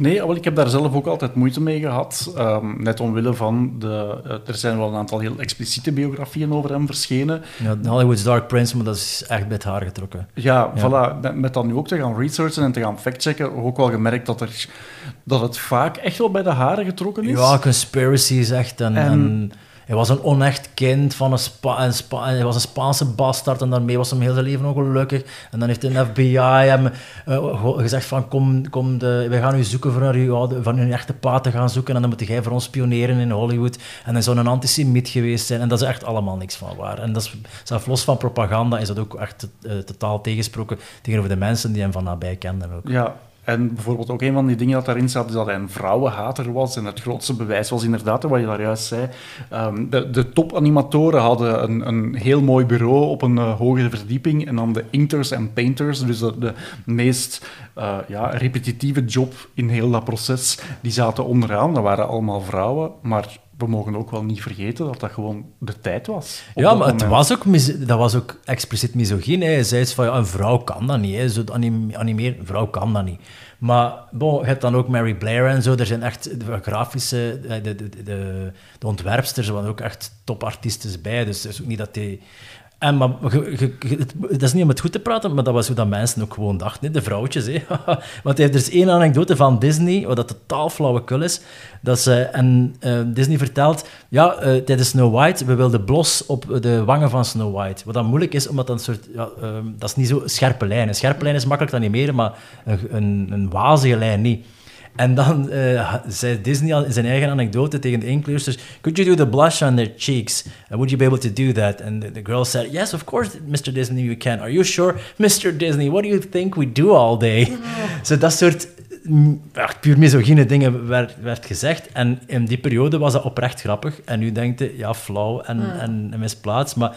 Nee, wel, ik heb daar zelf ook altijd moeite mee gehad. Um, net omwille van... De, uh, er zijn wel een aantal heel expliciete biografieën over hem verschenen. Ja, Hollywood's Dark Prince, maar dat is echt bij het haar getrokken. Ja, ja. Voilà. Met, met dan nu ook te gaan researchen en te gaan factchecken, ook wel gemerkt dat, er, dat het vaak echt wel bij de haren getrokken is. Ja, conspiracies echt. En, en... en hij was een onecht kind van een, Spa, een Spa, hij was een Spaanse bastard en daarmee was hem heel zijn leven ongelukkig. En dan heeft de F B I hem uh, gezegd van kom, kom de, wij gaan u zoeken voor uw, van uw echte pa te gaan zoeken en dan moet jij voor ons pioneren in Hollywood. En hij zou een antisemiet geweest zijn en dat is echt allemaal niks van waar. En dat is, zelfs los van propaganda is dat ook echt uh, totaal tegensproken tegenover de mensen die hem van nabij kenden ook. Ja. En bijvoorbeeld ook een van die dingen dat daarin staat, is dat hij een vrouwenhater was. En het grootste bewijs was inderdaad, wat je daar juist zei, um, de, de topanimatoren hadden een, een heel mooi bureau op een uh, hogere verdieping. En dan de inkers en painters, dus de, de meest uh, ja, repetitieve job in heel dat proces, die zaten onderaan. Dat waren allemaal vrouwen, maar... We mogen ook wel niet vergeten dat dat gewoon de tijd was. Ja, maar het was ook mis, dat was ook expliciet misogyn. Hij zei van, ja, een vrouw kan dat niet. Hè. Zo anim, animeren, een vrouw kan dat niet. Maar bon, je hebt dan ook Mary Blair en zo. Er zijn echt de grafische... De, de, de, de ontwerpsters, er waren ook echt topartiesten bij. Dus het is ook niet dat die... En, maar, ge, ge, ge, het, dat is niet om het goed te praten, maar dat was hoe dat mensen ook gewoon dachten. Hè? De vrouwtjes, hè? Want er is één anekdote van Disney, wat dat totaal flauwekul is. Dat ze, en uh, Disney vertelt, ja, uh, tijdens Snow White, we wilden blos op de wangen van Snow White. Wat dan moeilijk is, omdat dat een soort... Ja, uh, dat is niet zo scherpe lijn. Een scherpe lijn is makkelijk te animeren, maar een, een, een wazige lijn niet. En dan uh, zei Disney al in zijn eigen anekdote tegen de inkleursters, could you do the blush on their cheeks? And would you be able to do that? And the, the girl said, yes, of course, mister Disney, you can. Are you sure? mister Disney, what do you think we do all day? Zo so dat soort echt puur misogyne dingen werd, werd gezegd. En in die periode was dat oprecht grappig. En nu denkt je, ja, flauw en, mm. en, en misplaatst. Maar...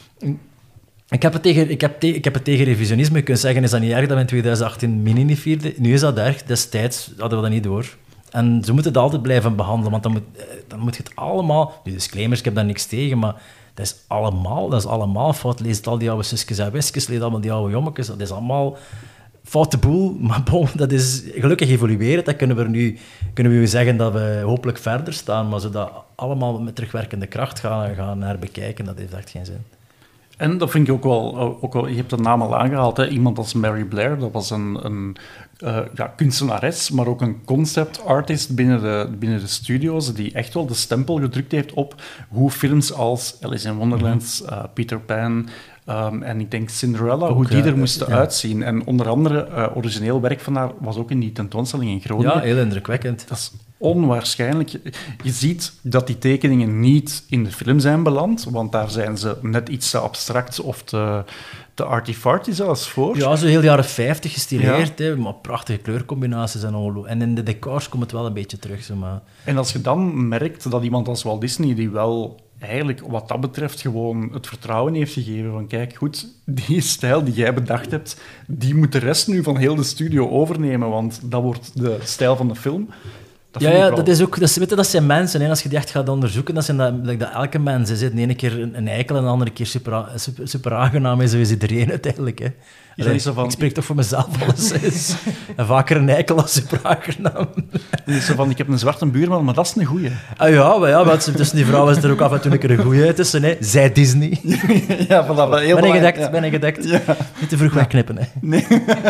Ik heb, het tegen, ik, heb te, ik heb het tegen revisionisme kunnen zeggen, is dat niet erg dat we in twintig achttien Mini niet vierden? Nu is dat erg, destijds hadden we dat niet door. En ze moeten het altijd blijven behandelen, want dan moet, dan moet je het allemaal... Nu, disclaimers, ik heb daar niks tegen, maar dat is allemaal, dat is allemaal fout. Lees het al die oude zusjes en wesjes, lees allemaal die oude jommetjes, dat is allemaal foute boel. Maar bon, dat is gelukkig evolueren, dat kunnen we nu kunnen we zeggen dat we hopelijk verder staan, maar zodat allemaal met terugwerkende kracht gaan, gaan herbekijken, dat heeft echt geen zin. En dat vind ik ook wel, ook wel... Je hebt de naam al aangehaald, hè? Iemand als Mary Blair, dat was een, een uh, ja, kunstenares, maar ook een concept artist binnen de, binnen de studio's, die echt wel de stempel gedrukt heeft op hoe films als Alice in Wonderland, uh, Peter Pan... Um, en ik denk Cinderella, ook, hoe die er moesten ja. uitzien. En onder andere, uh, origineel werk van haar was ook in die tentoonstelling in Groningen. Ja, heel indrukwekkend. Dat is onwaarschijnlijk. Je ziet dat die tekeningen niet in de film zijn beland, want daar zijn ze net iets te abstract of te, te arty-farty zelfs voor. Ja, zo heel jaren vijftig gestileerd, ja. hè, maar prachtige kleurcombinaties en al. En in de decors komt het wel een beetje terug. Zo, maar... En als je dan merkt dat iemand als Walt Disney, die wel... eigenlijk wat dat betreft gewoon het vertrouwen heeft gegeven van kijk, goed, die stijl die jij bedacht hebt, die moet de rest nu van heel de studio overnemen, want dat wordt de stijl van de film. Dat ja, ja dat, is ook, dat, is, weet je, dat zijn mensen. Hè. Als je die echt gaat onderzoeken, dat zijn dat, dat elke mens is. De ene keer een, een eikel en de andere keer super, super, super aangenaam is. Zo is iedereen uiteindelijk. Hè. Is dat niet zo van... Ik spreek toch voor mezelf alles. Is. En vaker een eikel als super aangenaam. Is zo van, ik heb een zwarte buurman, maar dat is een goeie. Ah ja, maar ja, want tussen die vrouwen is er ook af en toe een keer een goeie tussen. Hè. Zij Disney. Ja, voilà, heel ben ik gedekt, ja. ben ik gedekt. Ja. Niet te vroeg ja. wegknippen. Hè. Nee.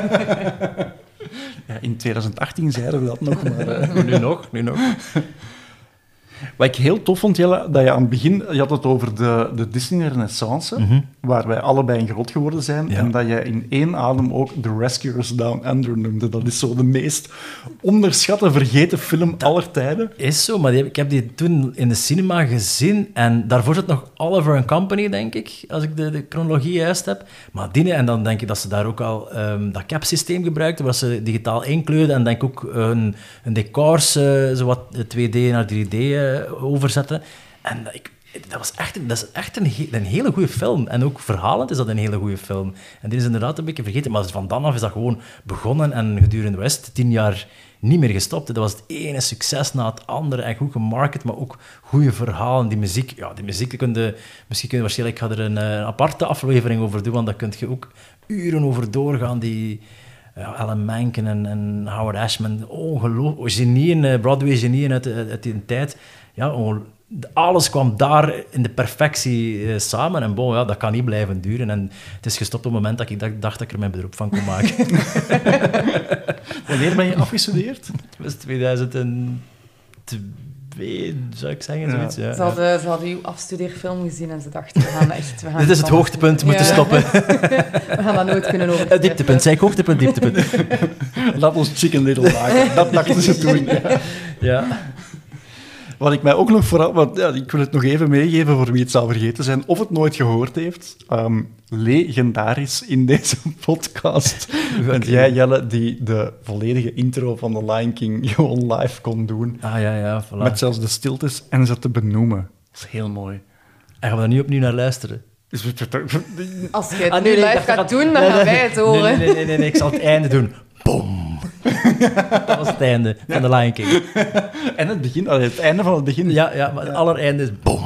Ja, in twintig achttien zeiden we dat nog, maar... Uh... nu nog, nu nog. Wat ik heel tof vond, Jelle, dat je aan het begin... Je had het over de, de Disney-renaissance, mm-hmm. waar wij allebei in groot geworden zijn, ja. en dat jij in één adem ook The Rescuers Down Under noemde. Dat is zo de meest onderschatte, vergeten film dat aller tijden. Is zo, maar die, ik heb die toen in de cinema gezien, en daarvoor zit nog Oliver and Company, denk ik, als ik de, de chronologie juist heb. Maar die, en dan denk ik dat ze daar ook al um, dat cap-systeem gebruikten, waar ze digitaal inkleurden, en denk ik ook hun, hun decors, uh, zo wat twee D naar drie D uh, overzetten. En ik, dat, was echt, dat is echt een, he, een hele goede film. En ook verhalend is dat een hele goede film. En dit is inderdaad een beetje vergeten, maar van dan af is dat gewoon begonnen en gedurende West tien jaar niet meer gestopt. Dat was het ene succes na het andere en goed gemarket, maar ook goede verhalen. Die muziek, ja, die muziek kun je, misschien kun je waarschijnlijk ik ga er een, een aparte aflevering over doen, want daar kun je ook uren over doorgaan. Die, ja, Alan Menken en, en Howard Ashman, ongelooflijk, genieën, Broadway-genieën uit, uit die tijd. Ja, ongelooflijk. Alles kwam daar in de perfectie uh, samen. En bon, ja, dat kan niet blijven duren. En het is gestopt op het moment dat ik dacht, dacht dat ik er mijn beroep van kon maken. Wanneer ben je afgestudeerd? Het was tweeduizend twee, zou ik zeggen. Ja. Zoiets, ja. Ze hadden, ze hadden uw afstudeerfilm gezien en ze dachten, we gaan echt... We gaan Dit is het hoogtepunt, we moeten ja. stoppen. We gaan dat nooit kunnen over. Het dieptepunt, zei ik hoogtepunt, dieptepunt. Laat ons Chicken Little maken. Dat dachten ze toen. Ja. Ja. Wat ik mij ook nog vooral... Want, ja, ik wil het nog even meegeven voor wie het zou vergeten zijn, of het nooit gehoord heeft. Um, legendarisch in deze podcast. Want jij, Jelle, die de volledige intro van The Lion King gewoon live kon doen. Ah, ja, ja, voilà. Met zelfs de stiltes en ze te benoemen. Dat is heel mooi. En gaan we daar nu opnieuw naar luisteren? Als je het Ah, nu nee, nee, live dat gaat gaat- doen, dan nee, gaan nee, wij het horen. Nee, nee, nee, nee, nee, ik zal het einde doen. Boom. Dat was het einde van The Lion King. En het begin, allee, het einde van het begin. Ja, ja, maar het allereinde is boom.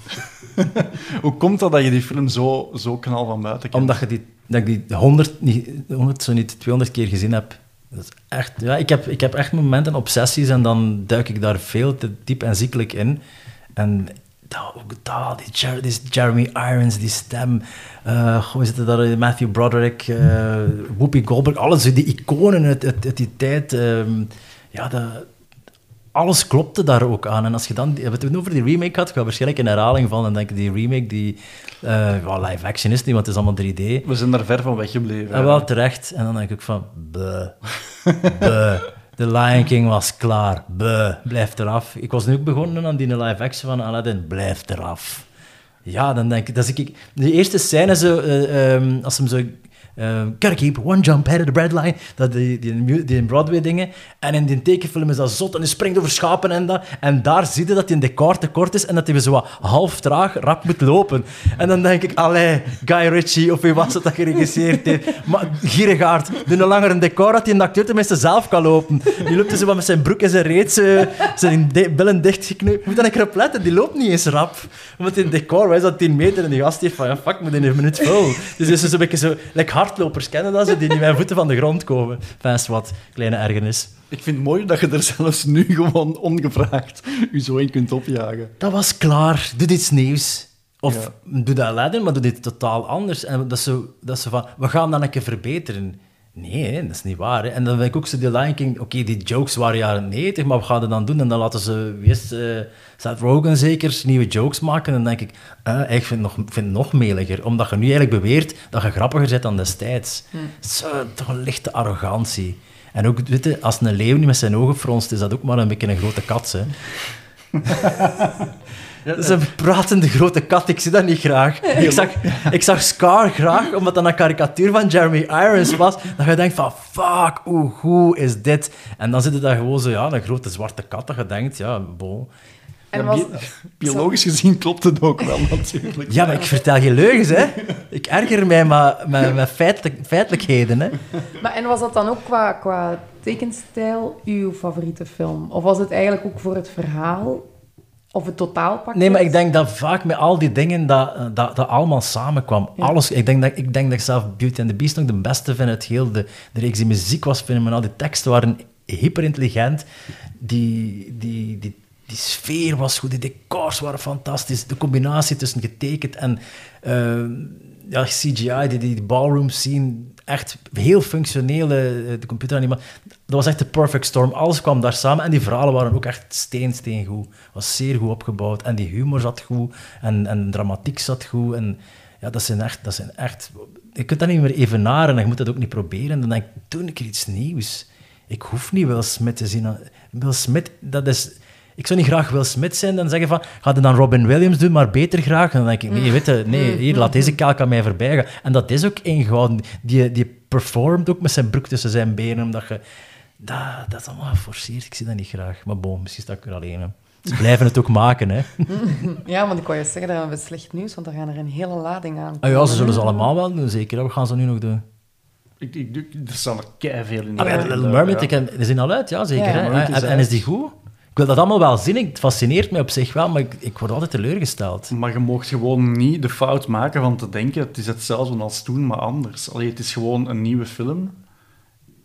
Hoe komt dat dat je die film zo, zo knal van buiten kent? Omdat je die, dat ik die honderd, niet, honderd, zo niet tweehonderd keer gezien heb. Dat is echt, ja, ik, heb, ik heb echt momenten, obsessies, en dan duik ik daar veel te diep en ziekelijk in. En dat, ook dat, die, Jer- die Jeremy Irons, die stem, uh, hoe zit het daar, Matthew Broderick, uh, Whoopi Goldberg, alles, die iconen uit, uit, uit die tijd. Um, ja, dat... Alles klopte daar ook aan. En als je dan... We hebben het over die remake gehad. Ik ga waarschijnlijk in herhaling vallen en denk die remake die... Uh, well, live action is niet, want het is allemaal drie D. We zijn daar ver van weggebleven. En wel terecht. En dan denk ik van... Buh. Buh. The Lion King was klaar. Buh. Blijf eraf. Ik was nu ook begonnen aan die live action van Aladdin. Blijf eraf. Ja, dan denk ik... Dat is ik de eerste scène zo... Uh, um, als hem zo... Uh, gotta keep one jump ahead of the breadline. Dat die, die, die Broadway-dingen. En in die tekenfilm is dat zot. En hij springt over schapen en dat. En daar zie je dat hij een decor tekort is. En dat hij zo wat half traag rap moet lopen. En dan denk ik, allee, Guy Ritchie, of wie was het dat geregisseerd heeft? Maar Gieregaard, doe nou langer een decor dat hij de acteur tenminste zelf kan lopen. Die loopt zo wat met zijn broek en zijn reet, zijn, zijn de, billen dichtgeknoopt. Je moet dan een keer op letten, die loopt niet eens rap. Omdat in het decor, wij dat tien meter en die gast heeft van, ja, fuck, ik moet in een minuut vol. Dus is zo'n beetje zo, like hardlopers kennen dat ze, die niet met voeten van de grond komen. Fijnst wat, kleine ergernis. Ik vind het mooi dat je er zelfs nu gewoon ongevraagd je zo in kunt opjagen. Dat was klaar, doe iets nieuws. Of Ja. doe dat Aladdin, maar doe dit totaal anders. En dat is zo, dat is zo van, we gaan dat een keer verbeteren. Nee, hè, dat is niet waar. Hè. En dan vind ik ook zo, die Lion King, oké, okay, die jokes waren jaren negentig, maar wat gaan we dan doen? En dan laten ze, wie is uh, Seth Rogen zeker, nieuwe jokes maken. En dan denk ik, uh, ik vind het nog, vind het nog meliger. Omdat je nu eigenlijk beweert dat je grappiger bent dan destijds. Hmm. Zo, toch een lichte arrogantie. En ook, weet je, als een leeuw niet met zijn ogen fronst, is dat ook maar een beetje een grote kat, hè. Dat is een pratende grote kat, ik zie dat niet graag. Ik zag, ik zag Scar graag, omdat dat een karikatuur van Jeremy Irons was, dat je denkt van, fuck, hoe goed is dit? En dan zit het daar gewoon zo, ja, een grote zwarte kat, dat je denkt, ja, bon. En Ja, was... bi- biologisch gezien klopt het ook wel, natuurlijk. Ja, maar ik vertel geen leugens, hè. Ik erger mij maar met, met feitelijk, feitelijkheden, hè. Maar en was dat dan ook qua, qua tekenstijl uw favoriete film? Of was het eigenlijk ook voor het verhaal? Of het totaalpakket? Nee, maar ik denk dat vaak met al die dingen dat dat, dat allemaal samenkwam. Ja. Alles, ik, denk dat, ik denk dat ik zelf Beauty and the Beast nog de beste vind uit heel de, de reeks. Die muziek was fenomenaal, die teksten waren hyperintelligent, die, die, die, die sfeer was goed, die decors waren fantastisch, de combinatie tussen getekend en uh, ja, C G I, die, die ballroom scene, echt heel functionele uh, de computeranimatie. Dat was echt de perfect storm. Alles kwam daar samen en die verhalen waren ook echt steen, steen goed. Was zeer goed opgebouwd en die humor zat goed en, en dramatiek zat goed. En ja, dat zijn echt, dat zijn echt... Je kunt dat niet meer evenaren en je moet dat ook niet proberen. Dan denk ik, doe een keer iets nieuws. Ik hoef niet Will Smith te zien. Will Smith, dat is... Ik zou niet graag Will Smith zijn en zeggen van, ga je dan Robin Williams doen, maar beter graag? En dan denk ik, nee, weet je, nee, hier, laat deze kalk aan mij voorbij gaan. En dat is ook ingehouden. Die, die performt ook met zijn broek tussen zijn benen, omdat je... Dat, dat is allemaal geforceerd, ik zie dat niet graag. Maar bon, misschien sta ik er alleen. Hè. Ze blijven het ook maken, hè. Ja, want ik wou je zeggen, dat hebben we slecht nieuws, want daar gaan er een hele lading aan. Ah ja, ze zullen ze allemaal wel doen, zeker. Wat gaan ze nu nog doen? Ik, ik, ik, er staan er keiveel in. Ah, ja, Little Mermaid, ik heb, die zijn al uit, ja, zeker. Ja, hè. Mermaid is En, en uit. is die goed? Ik wil dat allemaal wel zien, het fascineert mij op zich wel, maar ik, ik word altijd teleurgesteld. Maar je mag gewoon niet de fout maken van te denken, het is hetzelfde als toen, maar anders. Allee, het is gewoon een nieuwe film.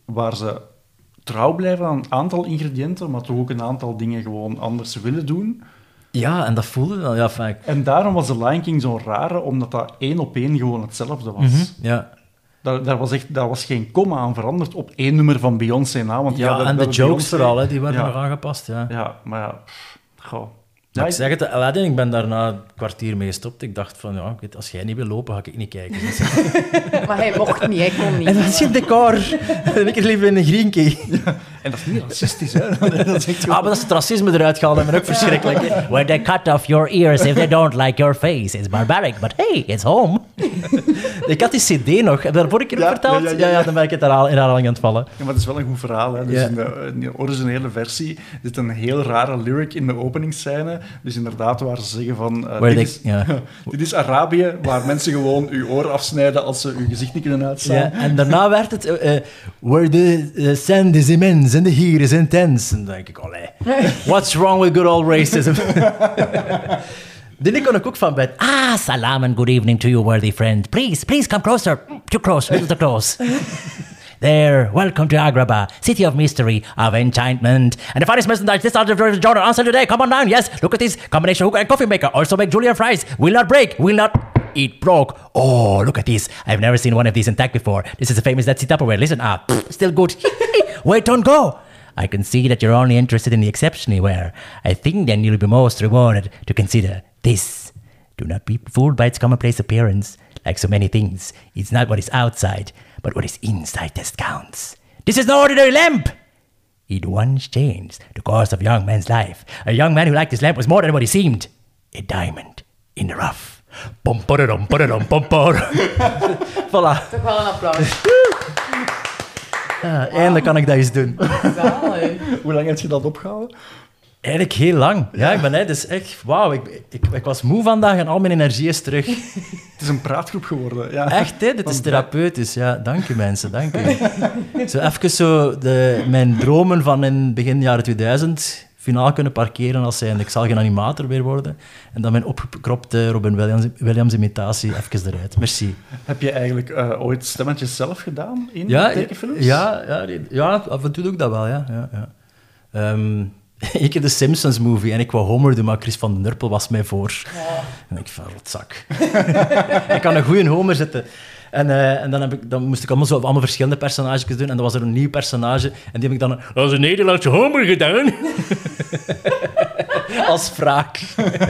waar ze trouw blijven aan een aantal ingrediënten, maar toch ook een aantal dingen gewoon anders willen doen. Ja, en dat voelde dan. Ja, fijn. En daarom was The Lion King zo'n rare, omdat dat één op één gewoon hetzelfde was. Mm-hmm, ja. Daar, daar, was echt, daar was geen komma aan veranderd op één nummer van Beyoncé na. Want ja, ja, we, en we de jokes Beyoncé, vooral, hè, die werden ja. nog aangepast. Ja. Ja, maar ja... Pff, goh. Ja, Ja, ik zeg het, Aladdin, ik ben daarna een kwartier mee gestopt. Ik dacht van, ja, als jij niet wil lopen, ga ik niet kijken. Maar hij mocht niet, hij kon niet. En dat is geen decor. Dan ik er liever in een greenkey. Ja, en dat is niet racistisch, hè. Dat is echt Ah, maar dat is het racisme eruit gehaald, dat is ook verschrikkelijk. Where they cut off your ears if they don't like your face. It's barbaric, but hey, it's home. Ik had die cd nog. Heb je dat vorige keer ook Ja, verteld? ja, Ja, ja, ja, ja. dan ben ik het herhaal- in herhaling aan het vallen. Ja, maar het is wel een goed verhaal. Hè. Dus Ja. in, de, in de originele versie zit een heel rare lyric in de openingsscène. Dus inderdaad, waar ze zeggen van... Uh, dit, they- is, ja. dit is Arabië, waar mensen gewoon uw oor afsnijden als ze uw gezicht niet kunnen uitstaan. Ja, en daarna werd het... uh, uh, where the uh, sand is immense and the heat is intense. En dan denk ik, allee, what's wrong with good old racism? Dit kon ik ook van bij. Ah, salam and good evening to you, worthy friend. Please, please come closer. Too close, a little too close. There, welcome to Agrabah, city of mystery, of enchantment. And the finest merchandise this out of the genre answer today. Come on down, yes. Look at this combination hookah and coffee maker. Also make julienne fries. Will not break, will not eat broke. Oh, look at this. I've never seen one of these intact before. This is the famous Dead Sea Tupperware. Listen, ah, pff, still good. Wait, don't go. I can see that you're only interested in the exceptionally ware. I think then you'll be most rewarded to consider this. Do not be fooled by its commonplace appearance. Like so many things, it's not what is outside, but what is inside that counts. This is no ordinary lamp! It once changed the course of a young man's life. A young man who liked his lamp was more than what he seemed. A diamond in the rough. Pom padadum padadum pom pom. Voilà. Toch wel een applaus. Ja, eindelijk kan ik dat eens doen. Zalig. Hoe lang heb je dat opgehouden? Eigenlijk heel lang. Ja, ik ben net, dus echt, wauw, ik, ik, ik was moe vandaag en al mijn energie is terug. Het is een praatgroep geworden. Ja. Echt, hè? Dit is therapeutisch. Ja, dank u mensen, dank u. Zo even zo de, mijn dromen van in begin jaren tweeduizend finaal kunnen parkeren als zijnde ik zal geen animator meer worden. En dan mijn opgekropte Robin Williams, Williams imitatie even eruit. Merci. Heb je eigenlijk uh, ooit stemmetjes zelf gedaan in Ja, tekenfilms? ja, ja, die- ja, af en toe doe ik dat wel, ja. ja, ja. Ehm, ik heb de Simpsons movie en ik wou Homer doen, maar Chris van den Nurpel was mij voor. En ik van, rotzak. Ik kan een goede Homer zetten. En, uh, en dan, heb ik, dan moest ik allemaal, zo, allemaal verschillende personages doen. En dan was er een nieuw personage. En die heb ik dan als een Nederlandse Homer gedaan. Als wraak.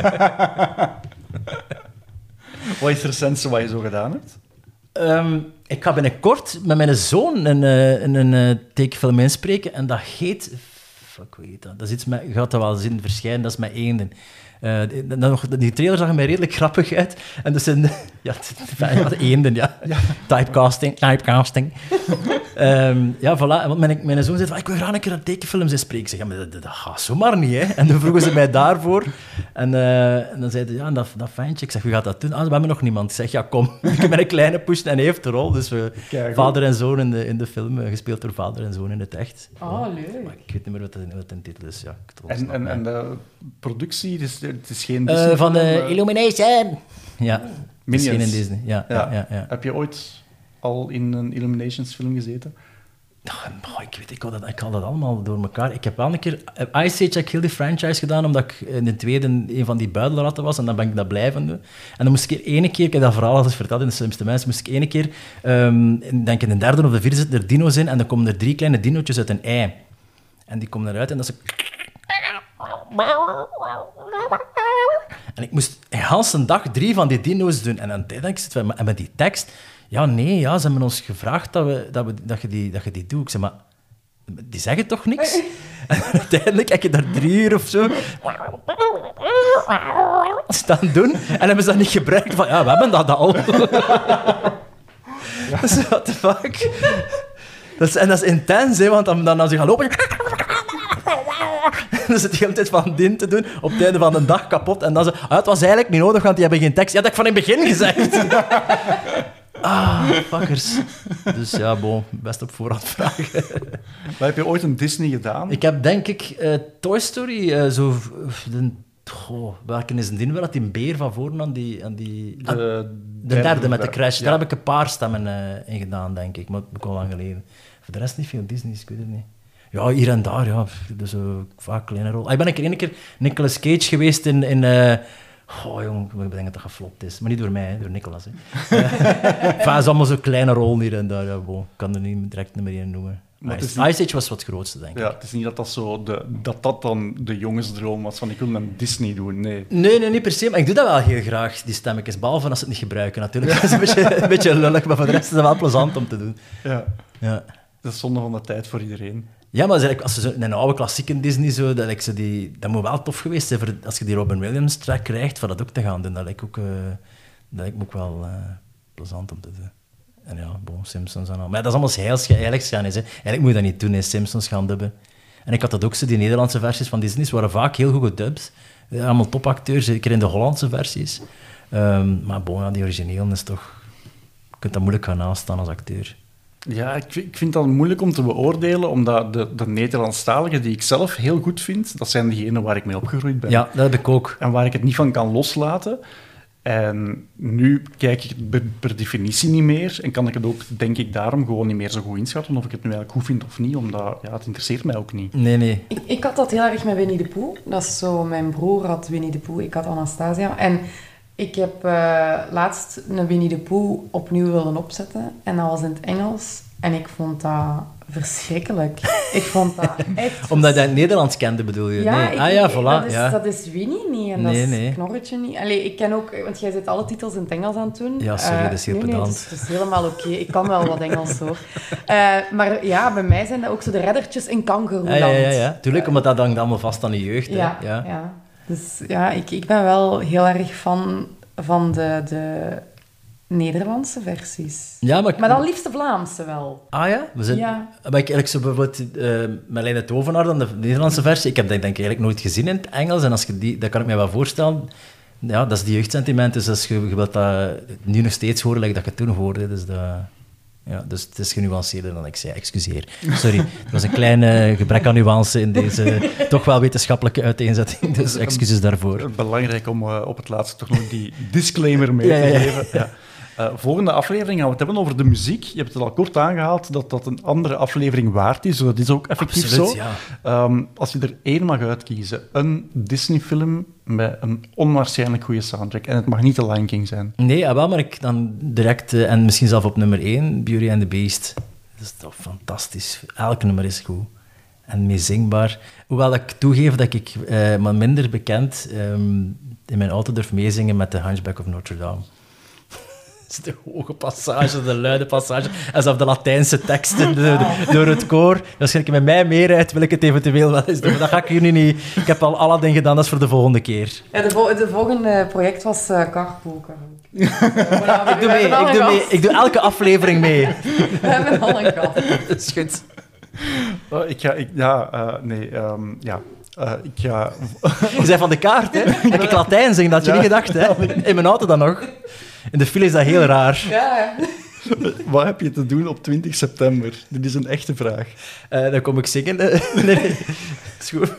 Wat is het recentste wat je zo gedaan hebt? Um, ik ga binnenkort met mijn zoon een, uh, een, een uh, tekenfilm inspreken. En dat heet... Fuck, hoe heet dat? Dat is iets met, je gaat dat wel zien verschijnen, dat is met eenden. Uh, die, nog, die trailer zag er mij redelijk grappig uit. En dat zijn... Ja, ja, eenden, ja. ja. Typecasting, typecasting. um, ja, voilà. Want mijn, mijn zoon zei van, ik wil graag een keer een tekenfilms inspreken. Ik zeg, ja, maar dat, dat gaat zomaar niet, hè. En dan vroegen ze mij daarvoor. En, uh, en dan zeiden ze, ja, dat, dat fijntje. Ik zeg, wie gaat dat doen? Ah, we hebben nog niemand. Ik zeg, ja, kom. Ik ben een kleine push en hij heeft de rol. Dus we, Kijk, vader en zoon in de, in de film, uh, gespeeld door vader en zoon in het echt. Oh, leuk. Maar ik weet niet meer wat de, wat de titel is. Ja, ik trots En, dat en, mij. en de productie, het is, het is geen Uh, Disney van de film, uh, Illumination. Ja, Minions. misschien in Disney. Ja, ja. Ja. Ja, ja. Heb je ooit al in een Illuminations film gezeten? Oh, ik weet, ik had, dat, ik had dat allemaal door elkaar. Ik heb wel een keer Ice Age, heb ik heel die franchise gedaan, omdat ik in de tweede een van die buidelratten was, en dan ben ik dat blijven doen. En dan moest ik ene keer, ik heb dat verhaal al eens verteld in De Slimste Mensen, moest ik ene keer, um, in, denk in de derde of de vierde zitten er dino's in, en dan komen er drie kleine dinootjes uit een ei. En die komen eruit en dat is... En ik moest de hele dag drie van die dino's doen. En dan denk ik, zit en met die tekst... Ja, nee, ja, ze hebben ons gevraagd dat, we, dat, we, dat, je, die, dat je die doet. Ik zeg, maar... Die zeggen toch niks? En uiteindelijk heb je daar drie uur of zo... staan doen. En hebben ze dat niet gebruikt. Van, ja, we hebben dat al. Dus, what the fuck? Dat is, en dat is intens, hè, want dan, dan als je gaat lopen... Dan zit je de hele tijd van din te doen, op het einde van de dag kapot. En dan zo, ah, het was eigenlijk niet nodig, want die hebben geen tekst. Ja, dat heb ik van in het begin gezegd. Ah, fuckers. Dus ja, bon, best op voorhand vragen. Maar heb je ooit een Disney gedaan? Ik heb denk ik uh, Toy Story, uh, zo... De, goh, welke is een ding wel? Dat die beer van voren aan die... Aan die De, ah, de derde, met de crash. Ja. Daar heb ik een paar stemmen uh, in gedaan, denk ik. Maar dat is al lang geleden. voor de rest niet veel Disney, ik weet het niet. Ja, hier en daar, ja. Dus uh, vaak kleine rol. Ah, ik ben een keer, een keer Nicolas Cage geweest in... in uh, oh, jong, ik denk dat dat geflopt is. Maar niet door mij, hè, door Nicolas. Hè. Enfin, het is allemaal zo'n kleine rol hier en daar. Ja, bon, ik kan er niet direct nummer één noemen. Ice, niet... Ice Age was wat grootste, denk ik. Ja, het is niet dat dat, zo de, dat dat dan de jongensdroom was van ik wil een Disney doen, nee. Nee, nee, niet per se, maar ik doe dat wel heel graag, die stemmetjes. Behalve als ze het niet gebruiken, natuurlijk. Dat is een beetje, een beetje lullig, maar voor de rest is het wel plezant om te doen. Ja, ja. Dat is zonde van de tijd voor iedereen. Ja, maar als, als ze een oude klassieke Disney, zo, dat, like, zo die, dat moet wel tof geweest zijn voor, als je die Robin Williams track krijgt, voor dat ook te gaan doen. Dat lijkt, ook, uh, dat lijkt me ook wel uh, plezant om te doen. En ja, bon, Simpsons en al. Maar dat is allemaal heel eigenlijk schijnig. Eigenlijk moet je dat niet doen, hè, Simpsons gaan dubben. En ik had dat ook, zo, die Nederlandse versies van Disney waren vaak heel goed gedubd. Allemaal topacteurs, zeker in de Hollandse versies. Um, maar bon, ja, die origineel is toch... Je kunt dat moeilijk gaan nastaan als acteur. Ja, ik, ik vind dat moeilijk om te beoordelen, omdat de, de Nederlandstaligen die ik zelf heel goed vind, dat zijn diegenen waar ik mee opgegroeid ben. Ja, dat heb ik ook. En waar ik het niet van kan loslaten. En nu kijk ik het per, per definitie niet meer en kan ik het ook, denk ik, daarom gewoon niet meer zo goed inschatten of ik het nu eigenlijk goed vind of niet, omdat ja, het interesseert mij ook niet. Nee, nee. Ik, ik had dat heel erg met Winnie de Pooh. Dat is zo, mijn broer had Winnie de Pooh, ik had Anastasia. En ik heb uh, laatst een Winnie de Pooh opnieuw willen opzetten en dat was in het Engels. En ik vond dat verschrikkelijk. Ik vond dat echt... Omdat je het Nederlands kende, bedoel je? Ja, nee. ik, ah ja, ik, voilà. Dat is, ja. dat is Winnie niet en nee, dat is nee. Knorretje niet. Allee, ik ken ook... Want jij zit alle titels in het Engels aan het doen. Ja, sorry, uh, dat is heel nee, pedant. Nee, het is, het is helemaal oké. Okay. Ik kan wel wat Engels, hoor. Uh, maar ja, bij mij zijn dat ook zo de reddertjes in Kangaroeland. Ja, ja, ja, ja. Tuurlijk, omdat dat dan allemaal vast aan de jeugd. Ja, hè. Ja. ja. Dus ja, ik, ik ben wel heel erg fan van de... de Nederlandse versies. Ja, maar, maar dan liefst de Vlaamse wel. Ah ja? We zijn, ja. Maar ik eigenlijk zo bijvoorbeeld uh, Marlijn de Tovenaar, dan de Nederlandse versie, ik heb dat denk ik eigenlijk nooit gezien in het Engels, en als je die, dat kan ik me wel voorstellen. Ja, dat is die jeugdsentiment, dus als je, je wilt dat nu nog steeds horen, like dat je toen hoorde, dus dat... Ja, dus het is genuanceerder dan ik zei. Excuseer. Sorry, er was een klein uh, gebrek aan nuance in deze toch wel wetenschappelijke uiteenzetting, dus excuses daarvoor. Belangrijk om uh, op het laatste toch nog die disclaimer mee ja, te ja, ja. geven. Ja. Uh, volgende aflevering gaan we het hebben over de muziek. Je hebt het al kort aangehaald dat dat een andere aflevering waard is. Dat is ook effectief Absoluut, zo. Ja. Um, als je er één mag uitkiezen, een Disney-film met een onwaarschijnlijk goede soundtrack. En het mag niet The Lion King zijn. Nee, wel, maar ik dan direct, uh, en misschien zelf op nummer één, Beauty and the Beast. Dat is toch fantastisch. Elk nummer is goed. En meezingbaar. Hoewel ik toegeef dat ik uh, maar minder bekend um, in mijn auto durf meezingen met The Hunchback of Notre Dame. Dat is de hoge passage, de luide passage. Alsof de Latijnse teksten de, de, door het koor. Als je met mij meerijdt, wil ik het eventueel wel eens doen. Maar dat ga ik hier nu niet... Ik heb al Aladdin gedaan, dat is voor de volgende keer. Ja, de, vo- de volgende project was uh, Carpool Karaoke. Voilà, ik doe mee, ik doe mee. Ik doe elke aflevering mee. We hebben al een gast. Dat is goed. Oh, ik ga... Ik, ja, uh, nee, um, ja... Uh, ik ga... Je zei van de kaart, hè? Dat ik Latijn zing, dat had je Ja. niet gedacht, hè? In mijn auto dan nog. In de file is dat heel raar. Ja, ja. Wat heb je te doen op twintig september? Dit is een echte vraag. Uh, dan kom ik zingen. nee, nee. Is goed.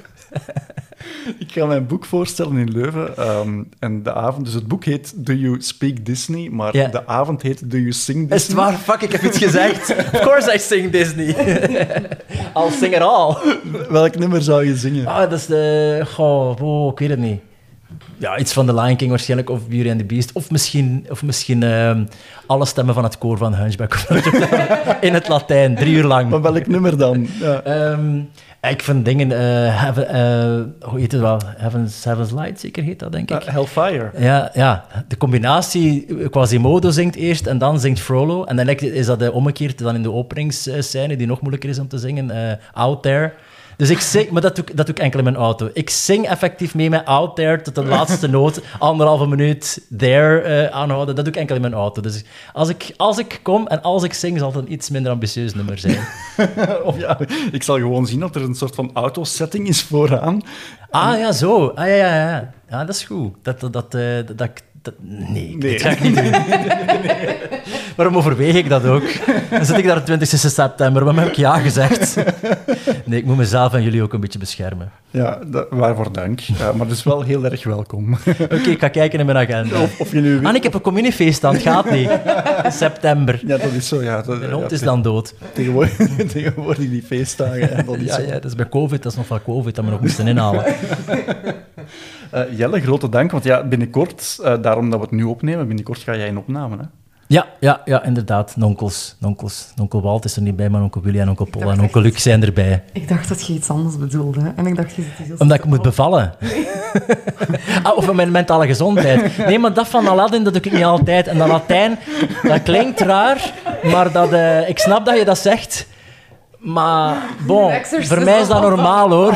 Ik ga mijn boek voorstellen in Leuven. Um, en de avond... Dus het boek heet Do You Speak Disney? Maar Ja. de avond heet Do You Sing Disney? Is het waar? Fuck, ik heb iets gezegd. Of course I sing Disney. I'll sing it all. Welk nummer zou je zingen? Ah, dat is de... Goh, oh, ik weet het niet. Ja, iets van The Lion King waarschijnlijk, of Beauty and the Beast. Of misschien, of misschien um, alle stemmen van het koor van Hunchback of Notre Dame in het Latijn, drie uur lang. Maar welk nummer dan? Ja. Um, ik vind dingen... Uh, heaven, uh, hoe heet het wel? Heaven's, Heaven's Light, zeker heet dat, denk ik. Uh, Hellfire. Ja, ja, de combinatie, Quasimodo zingt eerst en dan zingt Frollo. En dan lijkt- is dat de omgekeerd dan in de openingsscène, die nog moeilijker is om te zingen, uh, Out There. Dus ik zing, maar dat doe, ik- dat doe ik enkel in mijn auto. Ik zing effectief mee met Out There tot de laatste noot, anderhalve minuut There uh, aanhouden. Dat doe ik enkel in mijn auto. Dus als ik, als ik kom en als ik zing, zal het een iets minder ambitieus nummer zijn. Of ja, ik zal gewoon zien dat er een soort van autosetting is vooraan. Ah ja, zo. Ah ja, ja, ja. Ja, dat is goed. Dat, dat, dat, uh, dat, dat, Dat, nee, Nee. dat ga ik niet doen. Waarom overweeg ik dat ook? Dan zit ik daar de twintigste september. Waarom heb ik ja gezegd? Nee, ik moet mezelf en jullie ook een beetje beschermen. Ja, dat, waarvoor dank. Ja, maar dus wel heel erg welkom. Oké, okay, ik ga kijken in mijn agenda. Of, of je nu... Ah, ik heb een communiefeest dan. Het gaat niet. In september. Ja, dat is zo, ja. Dat, Mijn hond ja, is dan dood. Tegenwoordig, tegenwoordig die feestdagen. En dat is Ja, zo. ja, dat is bij COVID. Dat is nog van COVID dat we nog moesten inhalen. Uh, Jelle, grote dank, want ja, binnenkort, uh, daarom dat we het nu opnemen, binnenkort ga jij in opname, hè? Ja, ja, ja, inderdaad. Nonkels. Nonkels. Nonkel Walt is er niet bij, maar onkel Willy en onkel Paul dacht en onkel Luc zijn erbij. Ik dacht dat je iets anders bedoelde. En ik dacht, je zit heel Omdat ik moet bevallen. Ah, of mijn mentale gezondheid. Nee, maar dat van Aladdin, dat doe ik niet altijd. En dat Latijn, dat klinkt raar, maar dat, uh, ik snap dat je dat zegt. Maar, bon, voor mij is dat normaal, hoor.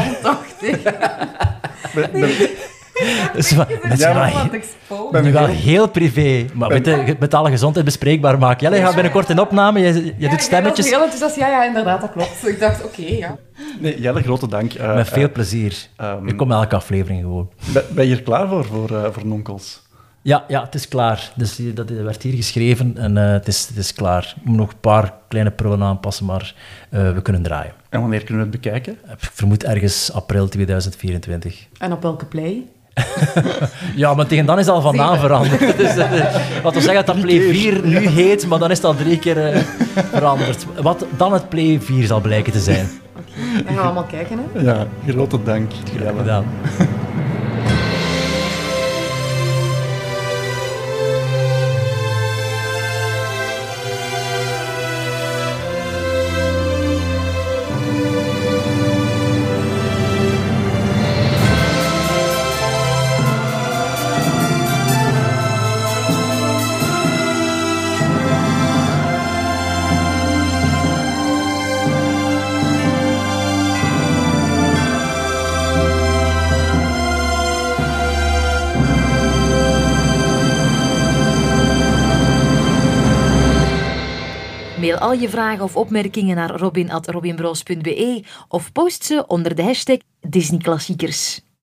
Dus, maar, dat is Ja, wel, Ben nu ik wel heel- heel privé, maar met de mentale gezondheid bespreekbaar maken. Jelle, je gaat binnenkort in opname, je, je Ja, doet stemmetjes. Ik was heel enthousiast. Ja, ja, inderdaad, dat klopt. Ik dacht, oké, okay, ja. Nee, Jelle, grote dank. Uh, Met veel uh, plezier. um, Ik kom elke aflevering gewoon. ben, ben je er klaar voor, voor, uh, voor Nonkels? Ja, ja, het is klaar. Dus die- dat werd hier geschreven en uh, het, is, het is klaar. Ik moet nog een paar kleine prullen aanpassen, maar uh, we kunnen draaien. En wanneer kunnen we het bekijken? Ik vermoed ergens april tweeduizend vierentwintig. En op welke play? Ja, maar tegen dan is het al vandaan Zeven. veranderd. Dus, uh, laten we zeggen dat dat Play vier nu heet, maar dan is het al drie keer uh, veranderd. Wat dan het Play vier zal blijken te zijn. Dan gaan we allemaal kijken, hè. Ja, grote dank, Jelle. Gedaan. Mail al je vragen of opmerkingen naar robin at robinbroos punt be of post ze onder de hashtag Disney Klassiekers.